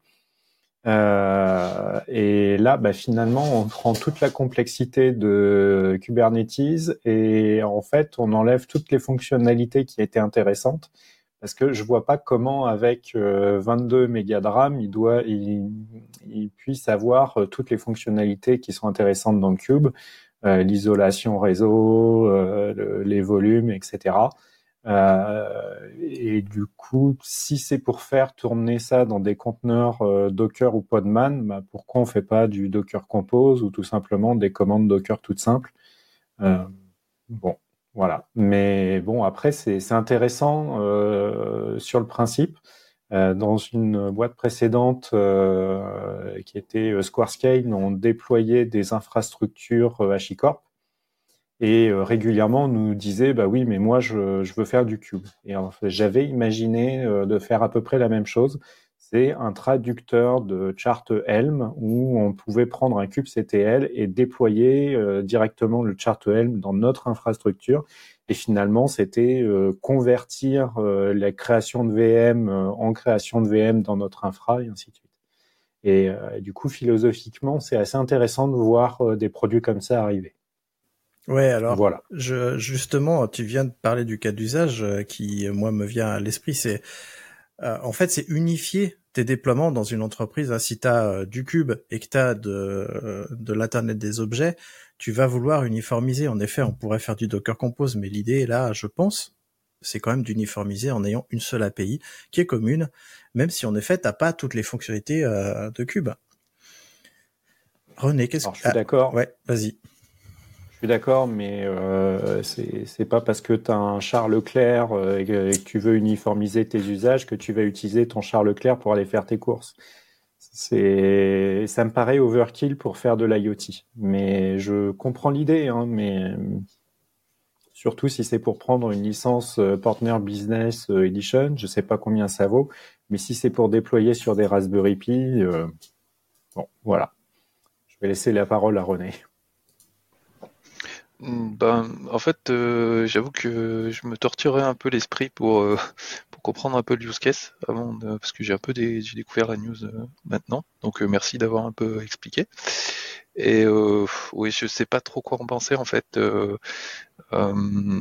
Euh, et là, bah, finalement, on prend toute la complexité de Kubernetes et en fait, on enlève toutes les fonctionnalités qui étaient intéressantes parce que je vois pas comment, avec euh, vingt-deux mégas de RAM, il doit, il, il puisse avoir euh, toutes les fonctionnalités qui sont intéressantes dans Kube, euh, l'isolation réseau, euh, le, les volumes, et cetera. Euh, et du coup, si c'est pour faire tourner ça dans des conteneurs euh, Docker ou Podman, bah, pourquoi on fait pas du Docker Compose ou tout simplement des commandes Docker toutes simples? euh, Bon, Voilà. Mais bon, après, c'est, c'est intéressant euh, sur le principe. Euh, dans une boîte précédente euh, qui était Squarescale, on déployait des infrastructures HashiCorp et euh, régulièrement on nous disait bah oui, mais moi je, je veux faire du cube. Et en fait, j'avais imaginé euh, de faire à peu près la même chose. C'est un traducteur de chart Helm où on pouvait prendre un kubectl et déployer euh, directement le chart Helm dans notre infrastructure. Et finalement, c'était euh, convertir euh, la création de V M euh, en création de V M dans notre infra et ainsi de suite. Et, euh, et du coup, philosophiquement, c'est assez intéressant de voir euh, des produits comme ça arriver. Ouais, alors voilà. je, justement, tu viens de parler du cas d'usage euh, qui, moi, me vient à l'esprit. C'est euh, en fait, c'est unifier tes déploiements dans une entreprise. Hein. Si tu as euh, du cube et que tu as de, euh, de l'Internet des objets, tu vas vouloir uniformiser. En effet, on pourrait faire du Docker Compose, mais l'idée, là, je pense, c'est quand même d'uniformiser en ayant une seule A P I qui est commune, même si, en effet, tu n'as pas toutes les fonctionnalités euh, de cube. René, qu'est-ce que... Alors, je suis ah, d'accord. Ouais, vas-y. Je suis d'accord, mais euh, c'est, c'est pas parce que tu as un char Leclerc euh, et que tu veux uniformiser tes usages que tu vas utiliser ton char Leclerc pour aller faire tes courses. C'est, ça me paraît overkill pour faire de l'IoT. Mais je comprends l'idée, hein, mais surtout si c'est pour prendre une licence Partner Business Edition, je sais pas combien ça vaut, mais si c'est pour déployer sur des Raspberry Pi, euh, bon, voilà. Je vais laisser la parole à René. Ben, en fait, euh, j'avoue que je me torturais un peu l'esprit pour euh, pour comprendre un peu le use case avant, de, parce que j'ai un peu des, j'ai découvert la news euh, maintenant. Donc euh, merci d'avoir un peu expliqué. Et euh, oui, je sais pas trop quoi en penser en fait. Euh, euh,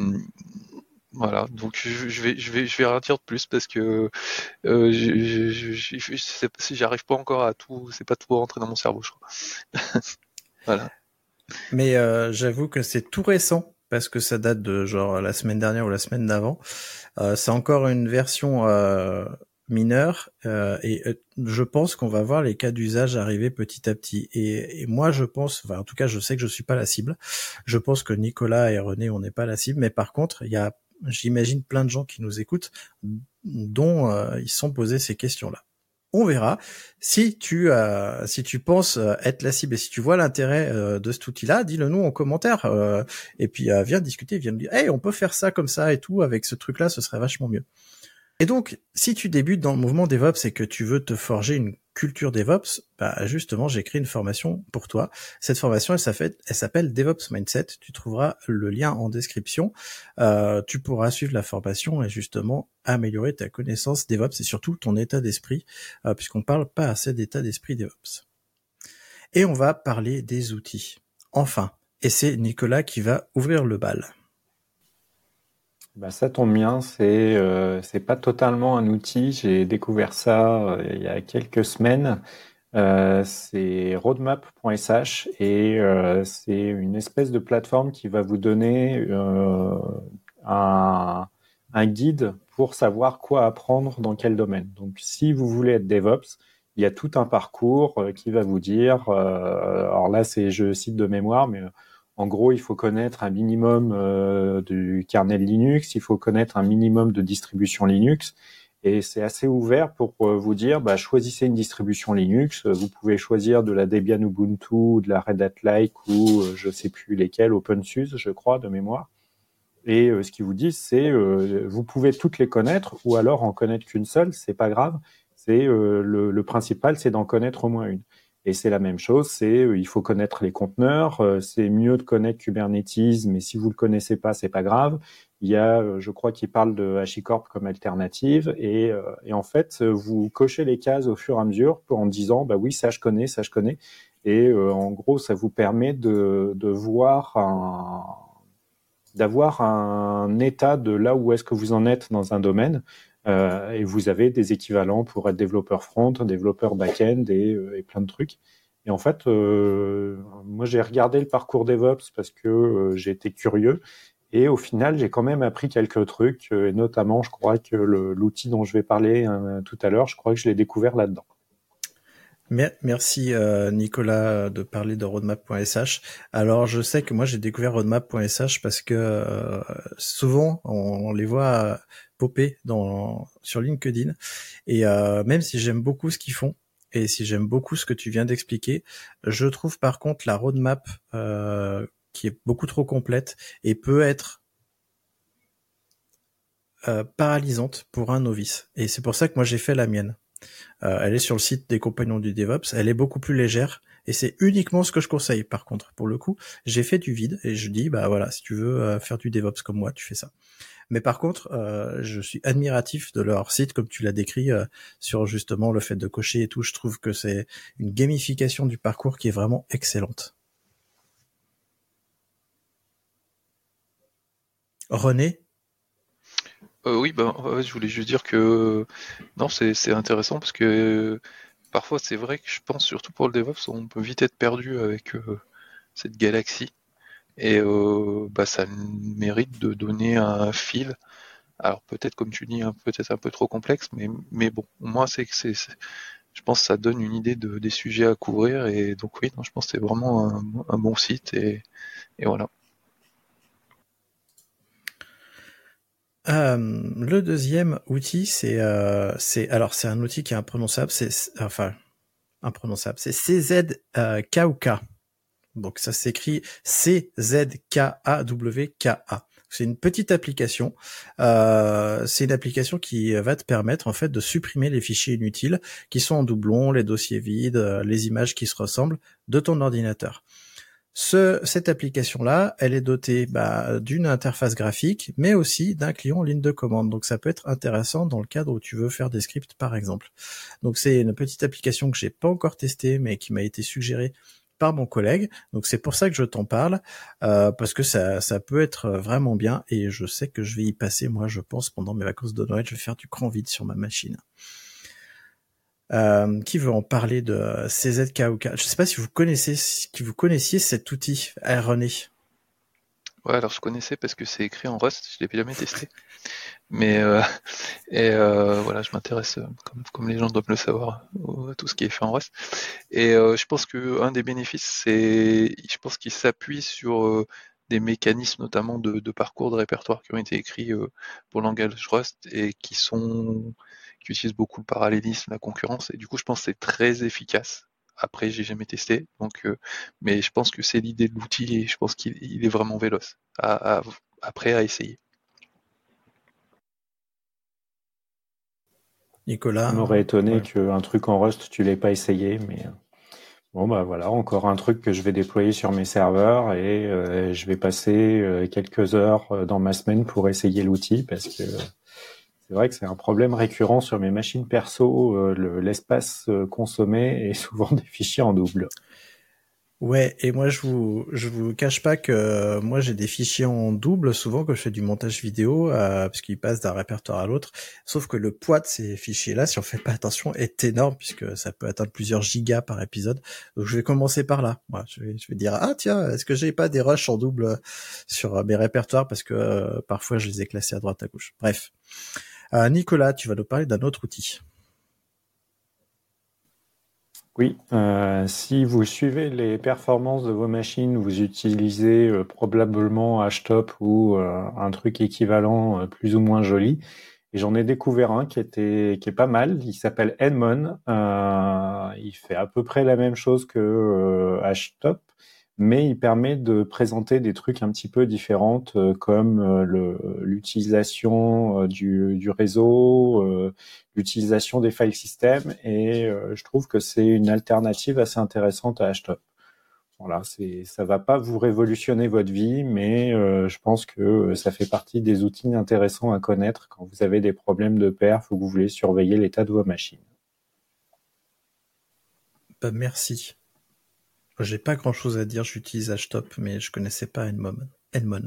voilà, donc je, je vais je vais je vais rien dire de plus parce que euh, je, je, je, je, je sais pas si j'arrive pas encore à tout, c'est pas tout rentrer dans mon cerveau, je crois. Voilà. Mais euh, j'avoue que c'est tout récent parce que ça date de genre la semaine dernière ou la semaine d'avant. Euh, c'est encore une version euh, mineure euh, et euh, je pense qu'on va voir les cas d'usage arriver petit à petit. Et, et moi, je pense, enfin en tout cas, je sais que je suis pas la cible. Je pense que Nicolas et René, on n'est pas la cible. Mais par contre, il y a, j'imagine, plein de gens qui nous écoutent dont euh, ils sont posés ces questions-là. On verra. Si tu euh, si tu penses être la cible et si tu vois l'intérêt euh, de cet outil-là, dis-le nous en commentaire. Euh, et puis euh, viens discuter, viens me dire, hey, on peut faire ça comme ça et tout avec ce truc-là, ce serait vachement mieux. Et donc, si tu débutes dans le mouvement DevOps et que tu veux te forger une culture DevOps, bah justement, j'ai créé une formation pour toi. Cette formation, elle s'appelle, elle s'appelle DevOps Mindset. Tu trouveras le lien en description. Euh, tu pourras suivre la formation et justement améliorer ta connaissance DevOps et surtout ton état d'esprit, euh, puisqu'on parle pas assez d'état d'esprit DevOps. Et on va parler des outils. Enfin, et c'est Nicolas qui va ouvrir le bal. Bah ça tombe bien, c'est euh, c'est pas totalement un outil. J'ai découvert ça euh, il y a quelques semaines. Euh, c'est roadmap point s h et euh, c'est une espèce de plateforme qui va vous donner euh, un, un guide pour savoir quoi apprendre dans quel domaine. Donc, si vous voulez être DevOps, il y a tout un parcours euh, qui va vous dire. Euh, alors là, c'est je cite de mémoire, mais en gros, il faut connaître un minimum euh, du kernel Linux, il faut connaître un minimum de distribution Linux, et c'est assez ouvert pour euh, vous dire, bah, choisissez une distribution Linux, vous pouvez choisir de la Debian Ubuntu, de la Red Hat Like, ou euh, je sais plus lesquelles, OpenSUSE, je crois, de mémoire. Et euh, ce qu'ils vous disent, c'est, euh, vous pouvez toutes les connaître, ou alors en connaître qu'une seule, c'est pas grave, c'est euh, le, le principal, c'est d'en connaître au moins une. Et c'est la même chose, c'est euh, il faut connaître les conteneurs, euh, c'est mieux de connaître Kubernetes, mais si vous le connaissez pas, c'est pas grave. Il y a, euh, je crois qu'il parle de HashiCorp comme alternative, et, euh, et en fait, vous cochez les cases au fur et à mesure en disant, bah oui, ça je connais, ça je connais, et euh, en gros, ça vous permet de, de voir un, d'avoir un état de là où est-ce que vous en êtes dans un domaine. Euh, et vous avez des équivalents pour être développeur front, développeur back-end et, euh, et plein de trucs. Et en fait, euh, moi j'ai regardé le parcours DevOps parce que euh, j'ai été curieux et au final j'ai quand même appris quelques trucs euh, et notamment je crois que le, l'outil dont je vais parler euh, tout à l'heure, je crois que je l'ai découvert là-dedans. Merci euh, Nicolas de parler de roadmap point s h. Alors je sais que moi j'ai découvert roadmap point s h parce que euh, souvent on, on les voit euh, popper dans sur LinkedIn et euh, même si j'aime beaucoup ce qu'ils font et si j'aime beaucoup ce que tu viens d'expliquer, je trouve par contre la roadmap euh, qui est beaucoup trop complète et peut être euh, paralysante pour un novice. Et c'est pour ça que moi j'ai fait la mienne. Euh, elle est sur le site des compagnons du DevOps, elle est beaucoup plus légère et c'est uniquement ce que je conseille. Par contre, pour le coup, j'ai fait du vide et je dis bah voilà, si tu veux euh, faire du DevOps comme moi, tu fais ça. Mais par contre, euh, je suis admiratif de leur site comme tu l'as décrit euh, sur justement le fait de cocher et tout. Je trouve que c'est une gamification du parcours qui est vraiment excellente. René? Euh, oui, ben, ouais, je voulais juste dire que non, c'est c'est intéressant parce que euh, parfois c'est vrai que je pense surtout pour le DevOps, on peut vite être perdu avec euh, cette galaxie et euh, bah ça mérite de donner un fil. Alors peut-être comme tu dis, hein, peut-être un peu trop complexe, mais mais bon, moi c'est que c'est, c'est- je pense que ça donne une idée de des sujets à couvrir et donc oui, non, je pense que c'est vraiment un, un bon site et et voilà. Euh, le deuxième outil, c'est euh, c'est alors c'est un outil qui est imprononçable, c'est c'est- enfin imprononçable, c'est C Z K U K. Donc ça s'écrit C Z K A W K A. C'est une petite application. Euh, c'est une application qui va te permettre en fait de supprimer les fichiers inutiles qui sont en doublon, les dossiers vides, euh, les images qui se ressemblent de ton ordinateur. Ce, cette application-là, elle est dotée bah, d'une interface graphique, mais aussi d'un client ligne de commande. Donc ça peut être intéressant dans le cadre où tu veux faire des scripts, par exemple. Donc c'est une petite application que j'ai pas encore testée, mais qui m'a été suggérée par mon collègue. Donc c'est pour ça que je t'en parle, euh, parce que ça, ça peut être vraiment bien, et je sais que je vais y passer, moi, je pense, pendant mes vacances de Noël, je vais faire du grand vide sur ma machine. Euh, qui veut en parler de C Z K U K? Je ne sais pas si vous connaissez, si vous connaissiez cet outil, eh, René. Ouais, alors je connaissais parce que c'est écrit en Rust, je l'ai jamais testé, mais euh, et euh, voilà, je m'intéresse euh, comme comme les gens doivent le savoir au- à tout ce qui est fait en Rust. Et euh, je pense que un des bénéfices, c'est, je pense qu'il s'appuie sur euh, des mécanismes notamment de, de parcours de répertoire qui ont été écrits euh, pour le langage Rust et qui sont qui utilisent beaucoup le parallélisme, la concurrence. Et du coup, je pense que c'est très efficace. Après, j'ai jamais testé, donc, euh, mais je pense que c'est l'idée de l'outil et je pense qu'il il est vraiment véloce. À, à- après, à essayer. Nicolas. Ça m'aurait étonné Ouais. qu'un truc en Rust, tu l'aies pas essayé, mais euh, bon, bah voilà, encore un truc que je vais déployer sur mes serveurs et euh, je vais passer euh, quelques heures euh, dans ma semaine pour essayer l'outil parce que euh, c'est vrai que c'est un problème récurrent sur mes machines perso. euh, le- l'espace euh, consommé est souvent des fichiers en double. Ouais, et moi je vous je vous cache pas que euh, moi j'ai des fichiers en double souvent quand je fais du montage vidéo euh, parce qu'ils passent d'un répertoire à l'autre. Sauf que le poids de ces fichiers-là, si on fait pas attention, est énorme puisque ça peut atteindre plusieurs gigas par épisode. Donc je vais commencer par là. Moi, je vais je vais dire ah tiens, est-ce que j'ai pas des rushs en double euh, sur euh, mes répertoires parce que euh, parfois je les ai classés à droite à gauche. Bref, Euh, Nicolas, tu vas nous parler d'un autre outil. Oui, euh, si vous suivez les performances de vos machines, vous utilisez euh, probablement Htop ou euh, un truc équivalent euh, plus ou moins joli. Et j'en ai découvert un qui était qui est pas mal. Il s'appelle Edmon. Euh, il fait à peu près la même chose que euh, Htop, mais il permet de présenter des trucs un petit peu différents, euh, comme euh, le, l'utilisation euh, du, du réseau, euh, l'utilisation des file systems, et euh, je trouve que c'est une alternative assez intéressante à Htop. Voilà, c'est, ça va pas vous révolutionner votre vie, mais euh, je pense que ça fait partie des outils intéressants à connaître quand vous avez des problèmes de perf ou que vous voulez surveiller l'état de vos machines. Bah, merci. J'ai pas grand chose à dire, j'utilise Htop, mais je connaissais pas Edmon. Edmon.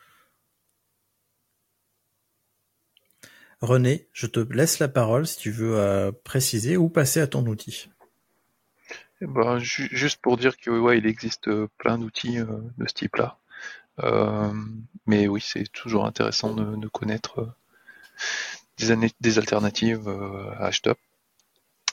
René, je te laisse la parole si tu veux euh, préciser ou passer à ton outil. Eh ben, ju- juste pour dire que ouais, il existe euh, plein d'outils euh, de ce type-là. Euh, mais oui, c'est toujours intéressant de, de connaître euh, des, années, des alternatives euh, à Htop.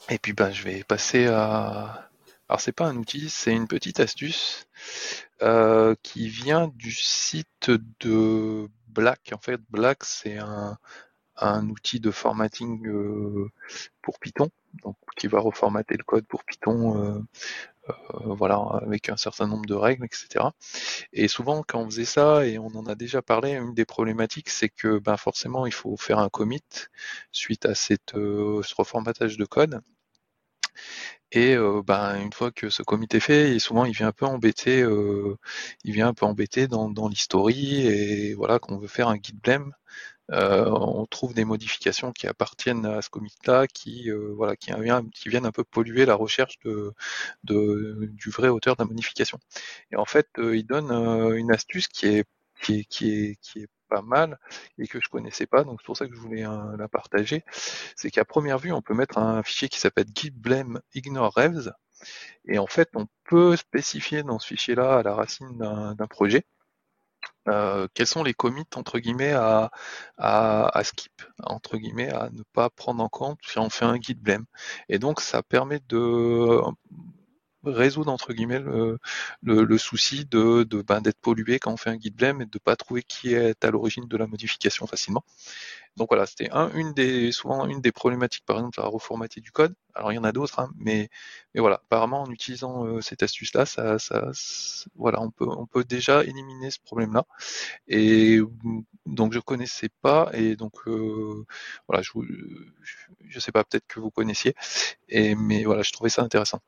Et puis ben je vais passer à... Alors c'est pas un outil, c'est une petite astuce euh, qui vient du site de Black. En fait, Black c'est un, un outil de formatting euh, pour Python, donc qui va reformater le code pour Python, euh, euh, voilà, avec un certain nombre de règles, et cetera. Et souvent, quand on faisait ça, et on en a déjà parlé, une des problématiques, c'est que ben forcément, il faut faire un commit suite à cette, euh, ce reformatage de code. Et euh, ben une fois que ce commit est fait, et souvent il vient un peu embêter, euh, il vient un peu embêter dans, dans l'history, et voilà, qu'on veut faire un git blame. Euh, on trouve des modifications qui appartiennent à ce commit-là, qui euh, voilà, qui, qui viennent un peu polluer la recherche de, de du vrai auteur de la modification. Et en fait, euh, il donne euh, une astuce qui est qui est qui est qui est pas mal et que je connaissais pas, donc c'est pour ça que je voulais euh, la partager. C'est qu'à première vue, on peut mettre un fichier qui s'appelle git blame ignore revs, et en fait, on peut spécifier dans ce fichier-là à la racine d'un, d'un projet. Euh, quels sont les commits entre guillemets à, à, à skip, entre guillemets à ne pas prendre en compte si on fait un git blame. Et donc ça permet de résoudre entre guillemets le, le, le souci de, de ben, d'être pollué quand on fait un git blame et de pas trouver qui est à l'origine de la modification facilement. Donc voilà, c'était un, une des, souvent une des problématiques, par exemple, à reformater du code. Alors il y en a d'autres, hein, mais, mais voilà, apparemment en utilisant euh, cette astuce-là, ça, ça, ça, voilà, on peut, on peut déjà éliminer ce problème-là. Et donc je connaissais pas, et donc euh, voilà, je, je, je sais pas, peut-être que vous connaissiez, et mais voilà, je trouvais ça intéressant.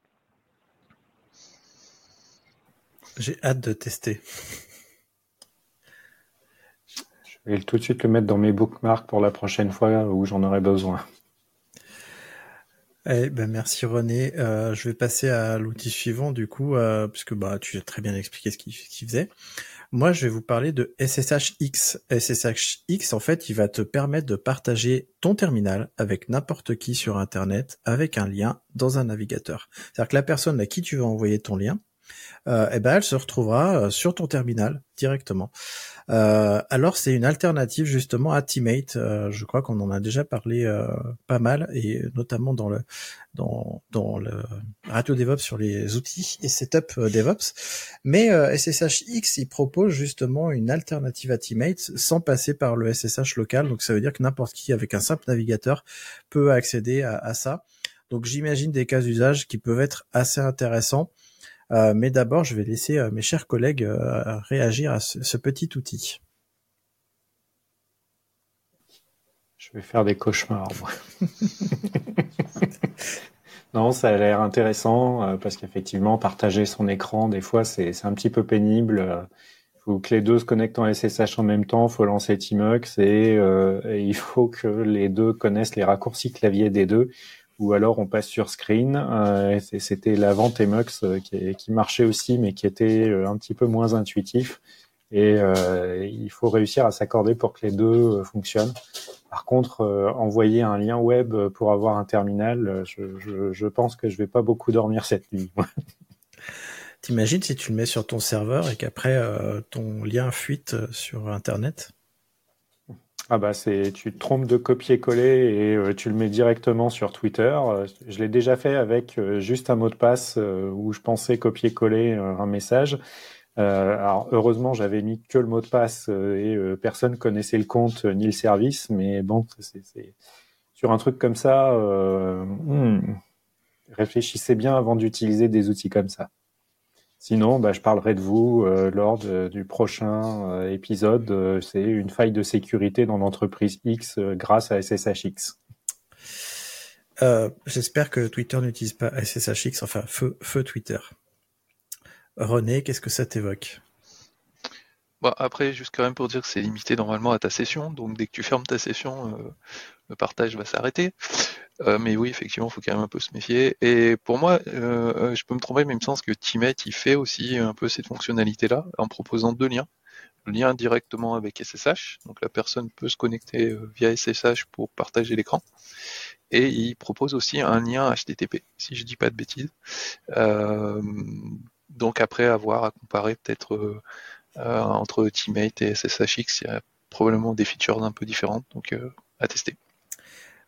J'ai hâte de tester. Je vais tout de suite le mettre dans mes bookmarks pour la prochaine fois où j'en aurai besoin. Eh ben merci René. Euh, je vais passer à l'outil suivant du coup, euh, puisque bah tu as très bien expliqué ce qu'il, ce qu'il faisait. Moi, je vais vous parler de S S H X. S S H X, en fait, il va te permettre de partager ton terminal avec n'importe qui sur Internet avec un lien dans un navigateur. C'est-à-dire que la personne à qui tu vas envoyer ton lien, euh, eh ben, elle se retrouvera sur ton terminal directement. Euh, alors c'est une alternative justement à Teammate. Euh, je crois qu'on en a déjà parlé euh, pas mal, et notamment dans le dans dans le Radio DevOps sur les outils et setup euh, DevOps. Mais euh, S S H X, il propose justement une alternative à Teammate sans passer par le S S H local. Donc ça veut dire que n'importe qui avec un simple navigateur peut accéder à, à ça. Donc j'imagine des cas d'usage qui peuvent être assez intéressants. Euh, mais d'abord, je vais laisser euh, mes chers collègues euh, réagir à ce, ce petit outil. Je vais faire des cauchemars, moi. Non, ça a l'air intéressant euh, parce qu'effectivement, partager son écran, des fois, c'est, c'est un petit peu pénible. Il faut que les deux se connectent en S S H en même temps, il faut lancer Tmux et, euh, et il faut que les deux connaissent les raccourcis clavier des deux. Ou alors on passe sur screen. Euh, c'était l'avant Tmux euh, qui, qui marchait aussi, mais qui était euh, un petit peu moins intuitif. Et euh, il faut réussir à s'accorder pour que les deux euh, fonctionnent. Par contre, euh, envoyer un lien web pour avoir un terminal, je, je, je pense que je vais pas beaucoup dormir cette nuit. T'imagines si tu le mets sur ton serveur et qu'après euh, ton lien fuite sur Internet? Ah bah c'est, tu te trompes de copier-coller et euh, tu le mets directement sur Twitter. Euh, je l'ai déjà fait avec euh, juste un mot de passe euh, où je pensais copier-coller euh, un message. Euh, alors heureusement j'avais mis que le mot de passe euh, et euh, personne connaissait le compte euh, ni le service. Mais bon, c'est, c'est... sur un truc comme ça, euh, hmm, réfléchissez bien avant d'utiliser des outils comme ça. Sinon, bah, je parlerai de vous euh, lors de, du prochain euh, épisode. Euh, c'est une faille de sécurité dans l'entreprise X euh, grâce à S S H X. Euh, j'espère que Twitter n'utilise pas S S H X, enfin feu, feu Twitter. René, qu'est-ce que ça t'évoque? Bon, après, juste quand même pour dire que c'est limité normalement à ta session, donc dès que tu fermes ta session, euh, le partage va s'arrêter. Euh, mais oui, effectivement, il faut quand même un peu se méfier. Et pour moi, euh, je peux me tromper, mais il me semble que Teammate, il fait aussi un peu cette fonctionnalité-là en proposant deux liens. Le lien directement avec S S H, donc la personne peut se connecter via S S H pour partager l'écran. Et il propose aussi un lien H T T P, si je dis pas de bêtises. Euh, donc après, avoir à comparer peut-être euh, euh, entre Teammate et S S H X, il y a probablement des features un peu différentes, donc euh, à tester.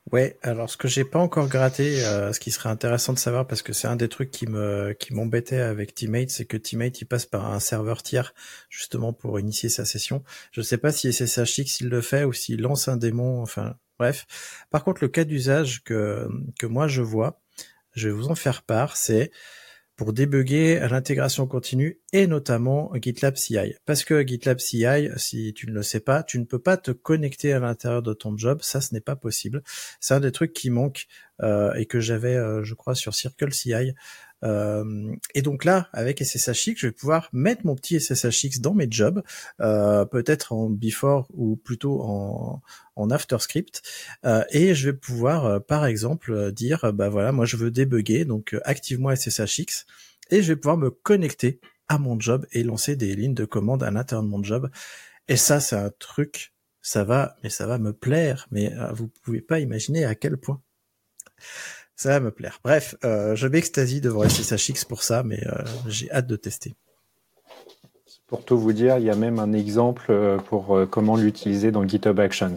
Ouais, alors ce que j'ai pas encore gratté, euh, ce qui serait intéressant de savoir, parce que c'est un des trucs qui me qui m'embêtait avec Teammate, c'est que Teammate il passe par un serveur tiers justement pour initier sa session. Je sais pas si S S H X il le fait ou s'il lance un démon, enfin bref. Par contre, le cas d'usage que que moi je vois, je vais vous en faire part, c'est pour débugger l'intégration continue et notamment GitLab C I. Parce que GitLab C I, si tu ne le sais pas, tu ne peux pas te connecter à l'intérieur de ton job, ça ce n'est pas possible. C'est un des trucs qui manque euh, et que j'avais, euh, je crois, sur Circle C I. Euh, et donc là, avec S S H X, je vais pouvoir mettre mon petit S S H X dans mes jobs, euh, peut-être en before ou plutôt en, en after script, euh, et je vais pouvoir, euh, par exemple, euh, dire, euh, bah voilà, moi je veux débugger, donc euh, active-moi S S H X, et je vais pouvoir me connecter à mon job et lancer des lignes de commande à l'intérieur de mon job. Et ça, c'est un truc, ça va, mais ça va me plaire, mais euh, vous pouvez pas imaginer à quel point. Ça va me plaire. Bref, euh, je m'extasie devant S S H X pour ça, mais euh, j'ai hâte de tester. Pour tout vous dire, il y a même un exemple pour euh, comment l'utiliser dans GitHub Actions.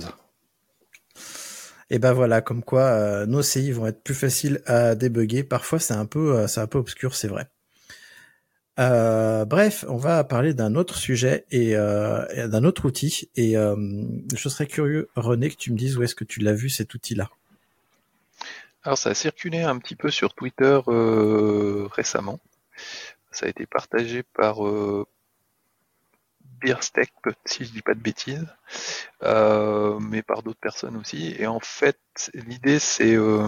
Et ben voilà, comme quoi euh, nos C I vont être plus faciles à débugger. Parfois, c'est un peu, euh, c'est un peu obscur, c'est vrai. Euh, bref, on va parler d'un autre sujet et, euh, et d'un autre outil. Et euh, je serais curieux, René, que tu me dises où est-ce que tu l'as vu cet outil-là. Alors ça a circulé un petit peu sur Twitter euh, récemment. Ça a été partagé par euh, Beersteak, si je dis pas de bêtises, euh, mais par d'autres personnes aussi. Et en fait, l'idée c'est euh,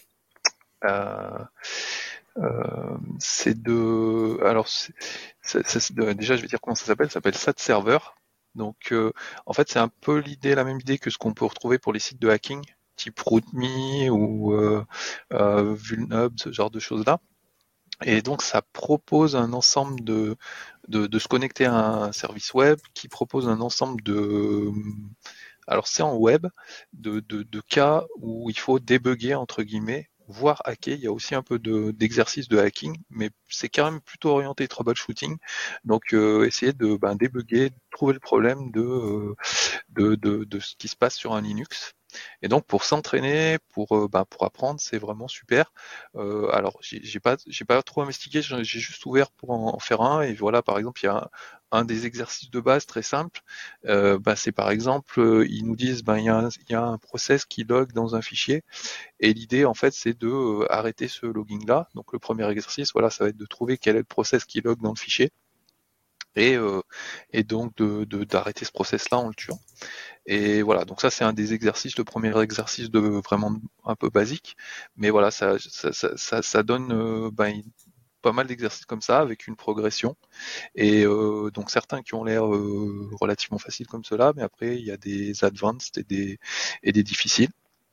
euh, euh, c'est de, alors c'est, c'est, c'est de, déjà je vais dire comment ça s'appelle. Ça s'appelle S A T Server. Donc euh, en fait c'est un peu l'idée, la même idée que ce qu'on peut retrouver pour les sites de hacking, type RootMe ou euh, euh, Vulnub, ce genre de choses-là. Et donc ça propose un ensemble de, de, de se connecter à un service web qui propose un ensemble de, alors c'est en web, de, de, de cas où il faut débugger entre guillemets, voire hacker. Il y a aussi un peu de, d'exercice de hacking, mais c'est quand même plutôt orienté troubleshooting. Donc euh, essayer de ben, débugger, trouver le problème de, euh, de, de, de ce qui se passe sur un Linux. Et donc pour s'entraîner, pour euh, bah, pour apprendre, c'est vraiment super. Euh, alors j'ai, j'ai pas j'ai pas trop investigué, j'ai juste ouvert pour en, en faire un. Et voilà, par exemple, il y a un, un des exercices de base très simple. Euh, bah, c'est par exemple, euh, ils nous disent, ben il y a un, il y a un process qui log dans un fichier. Et l'idée en fait, c'est de euh, arrêter ce logging là. Donc le premier exercice, voilà, ça va être de trouver quel est le process qui log dans le fichier. Et, euh, et donc de, de, d'arrêter ce process-là en le tuant. Et voilà, donc ça c'est un des exercices, le premier exercice de vraiment un peu basique, mais voilà, ça, ça, ça, ça, ça donne euh, ben, pas mal d'exercices comme ça avec une progression. Et euh, donc certains qui ont l'air euh, relativement faciles comme cela, mais après il y a des advanced et des, et des difficiles.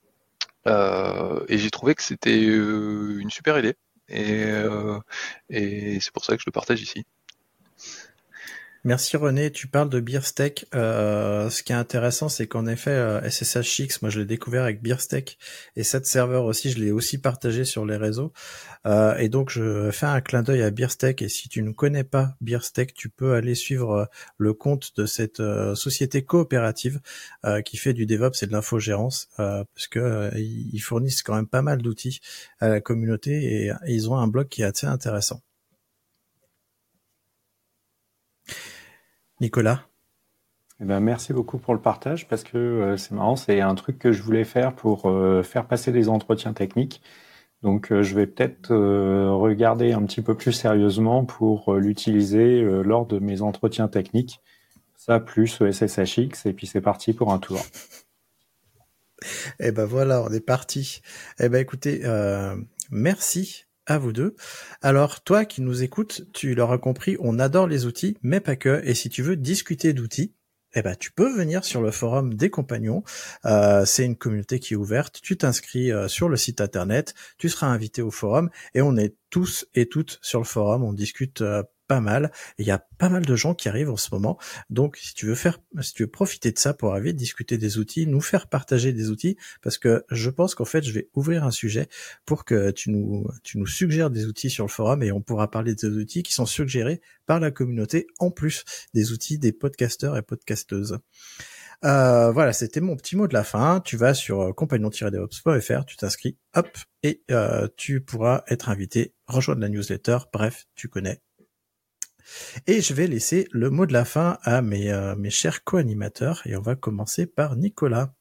Euh, et j'ai trouvé que c'était euh, une super idée. Et, euh, et c'est pour ça que je le partage ici. Merci René, tu parles de Beersteak. Euh, ce qui est intéressant, c'est qu'en effet, euh, S S H X, moi je l'ai découvert avec Beersteak et S A T Server aussi, je l'ai aussi partagé sur les réseaux. Euh, et donc je fais un clin d'œil à Beersteak. Et si tu ne connais pas Beersteak, tu peux aller suivre euh, le compte de cette euh, société coopérative euh, qui fait du DevOps et de l'infogérance, euh, parce que euh, ils fournissent quand même pas mal d'outils à la communauté et, et ils ont un blog qui est assez intéressant. Nicolas? Eh ben, merci beaucoup pour le partage parce que euh, c'est marrant, c'est un truc que je voulais faire pour euh, faire passer des entretiens techniques. Donc euh, je vais peut-être euh, regarder un petit peu plus sérieusement pour euh, l'utiliser euh, lors de mes entretiens techniques. Ça plus S S H X et puis c'est parti pour un tour. Eh ben voilà, on est parti. Eh ben écoutez, euh, merci à vous deux. Alors, toi qui nous écoutes, tu l'auras compris, on adore les outils, mais pas que. Et si tu veux discuter d'outils, eh ben, tu peux venir sur le forum des compagnons. Euh, c'est une communauté qui est ouverte. Tu t'inscris euh, sur le site internet, tu seras invité au forum et on est tous et toutes sur le forum. On discute euh, pas mal. Il y a pas mal de gens qui arrivent en ce moment. Donc, si tu veux faire, si tu veux profiter de ça pour arriver, discuter des outils, nous faire partager des outils, parce que je pense qu'en fait, je vais ouvrir un sujet pour que tu nous, tu nous suggères des outils sur le forum et on pourra parler des outils qui sont suggérés par la communauté en plus des outils des podcasteurs et podcasteuses. Euh, voilà, c'était mon petit mot de la fin. Tu vas sur compagnon tiret devops point f r, tu t'inscris, hop, et euh, tu pourras être invité, rejoindre la newsletter. Bref, tu connais. Et je vais laisser le mot de la fin à mes, euh, mes chers co-animateurs, et on va commencer par Nicolas.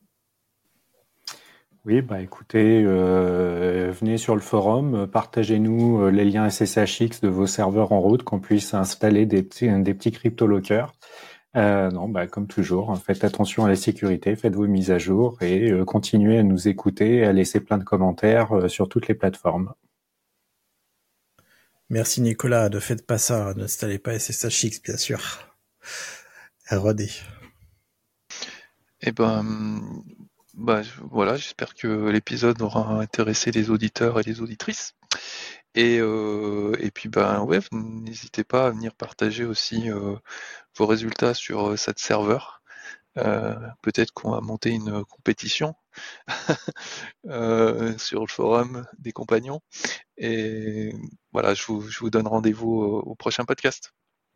Oui, bah écoutez, euh, venez sur le forum, partagez-nous euh, les liens S S H X de vos serveurs en route, qu'on puisse installer des petits, des petits crypto-lockers. Euh, non, bah comme toujours, faites attention à la sécurité, faites vos mises à jour et euh, continuez à nous écouter et à laisser plein de commentaires euh, sur toutes les plateformes. Merci Nicolas, ne faites pas ça, n'installez pas S S H X bien sûr. Rodé. Eh ben, bah, voilà, j'espère que l'épisode aura intéressé les auditeurs et les auditrices. Et, euh, et puis, ben, ouais, n'hésitez pas à venir partager aussi euh, vos résultats sur euh, cette serveur. Euh, peut-être qu'on va monter une compétition euh, sur le forum des compagnons. Et voilà, je vous, je vous donne rendez-vous au, au prochain podcast.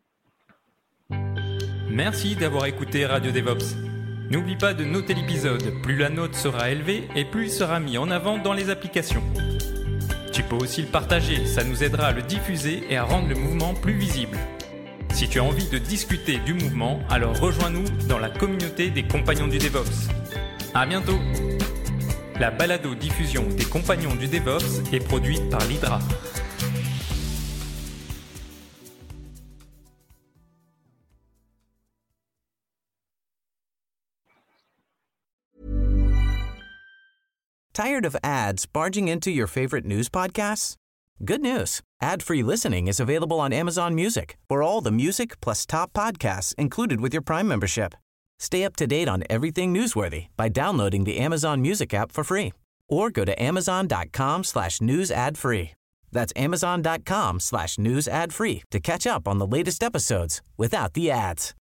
Merci d'avoir écouté Radio DevOps. N'oublie pas de noter l'épisode, plus la note sera élevée et plus il sera mis en avant dans les applications. Tu peux aussi le partager, ça nous aidera à le diffuser et à rendre le mouvement plus visible. Si tu as envie de discuter du mouvement, alors rejoins-nous dans la communauté des compagnons du DevOps. À bientôt! La balado-diffusion des compagnons du DevOps est produite par l'Hydra. Tired of ads barging into your favorite news podcasts? Good news. Ad-free listening is available on Amazon Music for all the music plus top podcasts included with your Prime membership. Stay up to date on everything newsworthy by downloading the Amazon Music app for free or go to amazon.com slash news ad free. That's amazon.com slash news ad free to catch up on the latest episodes without the ads.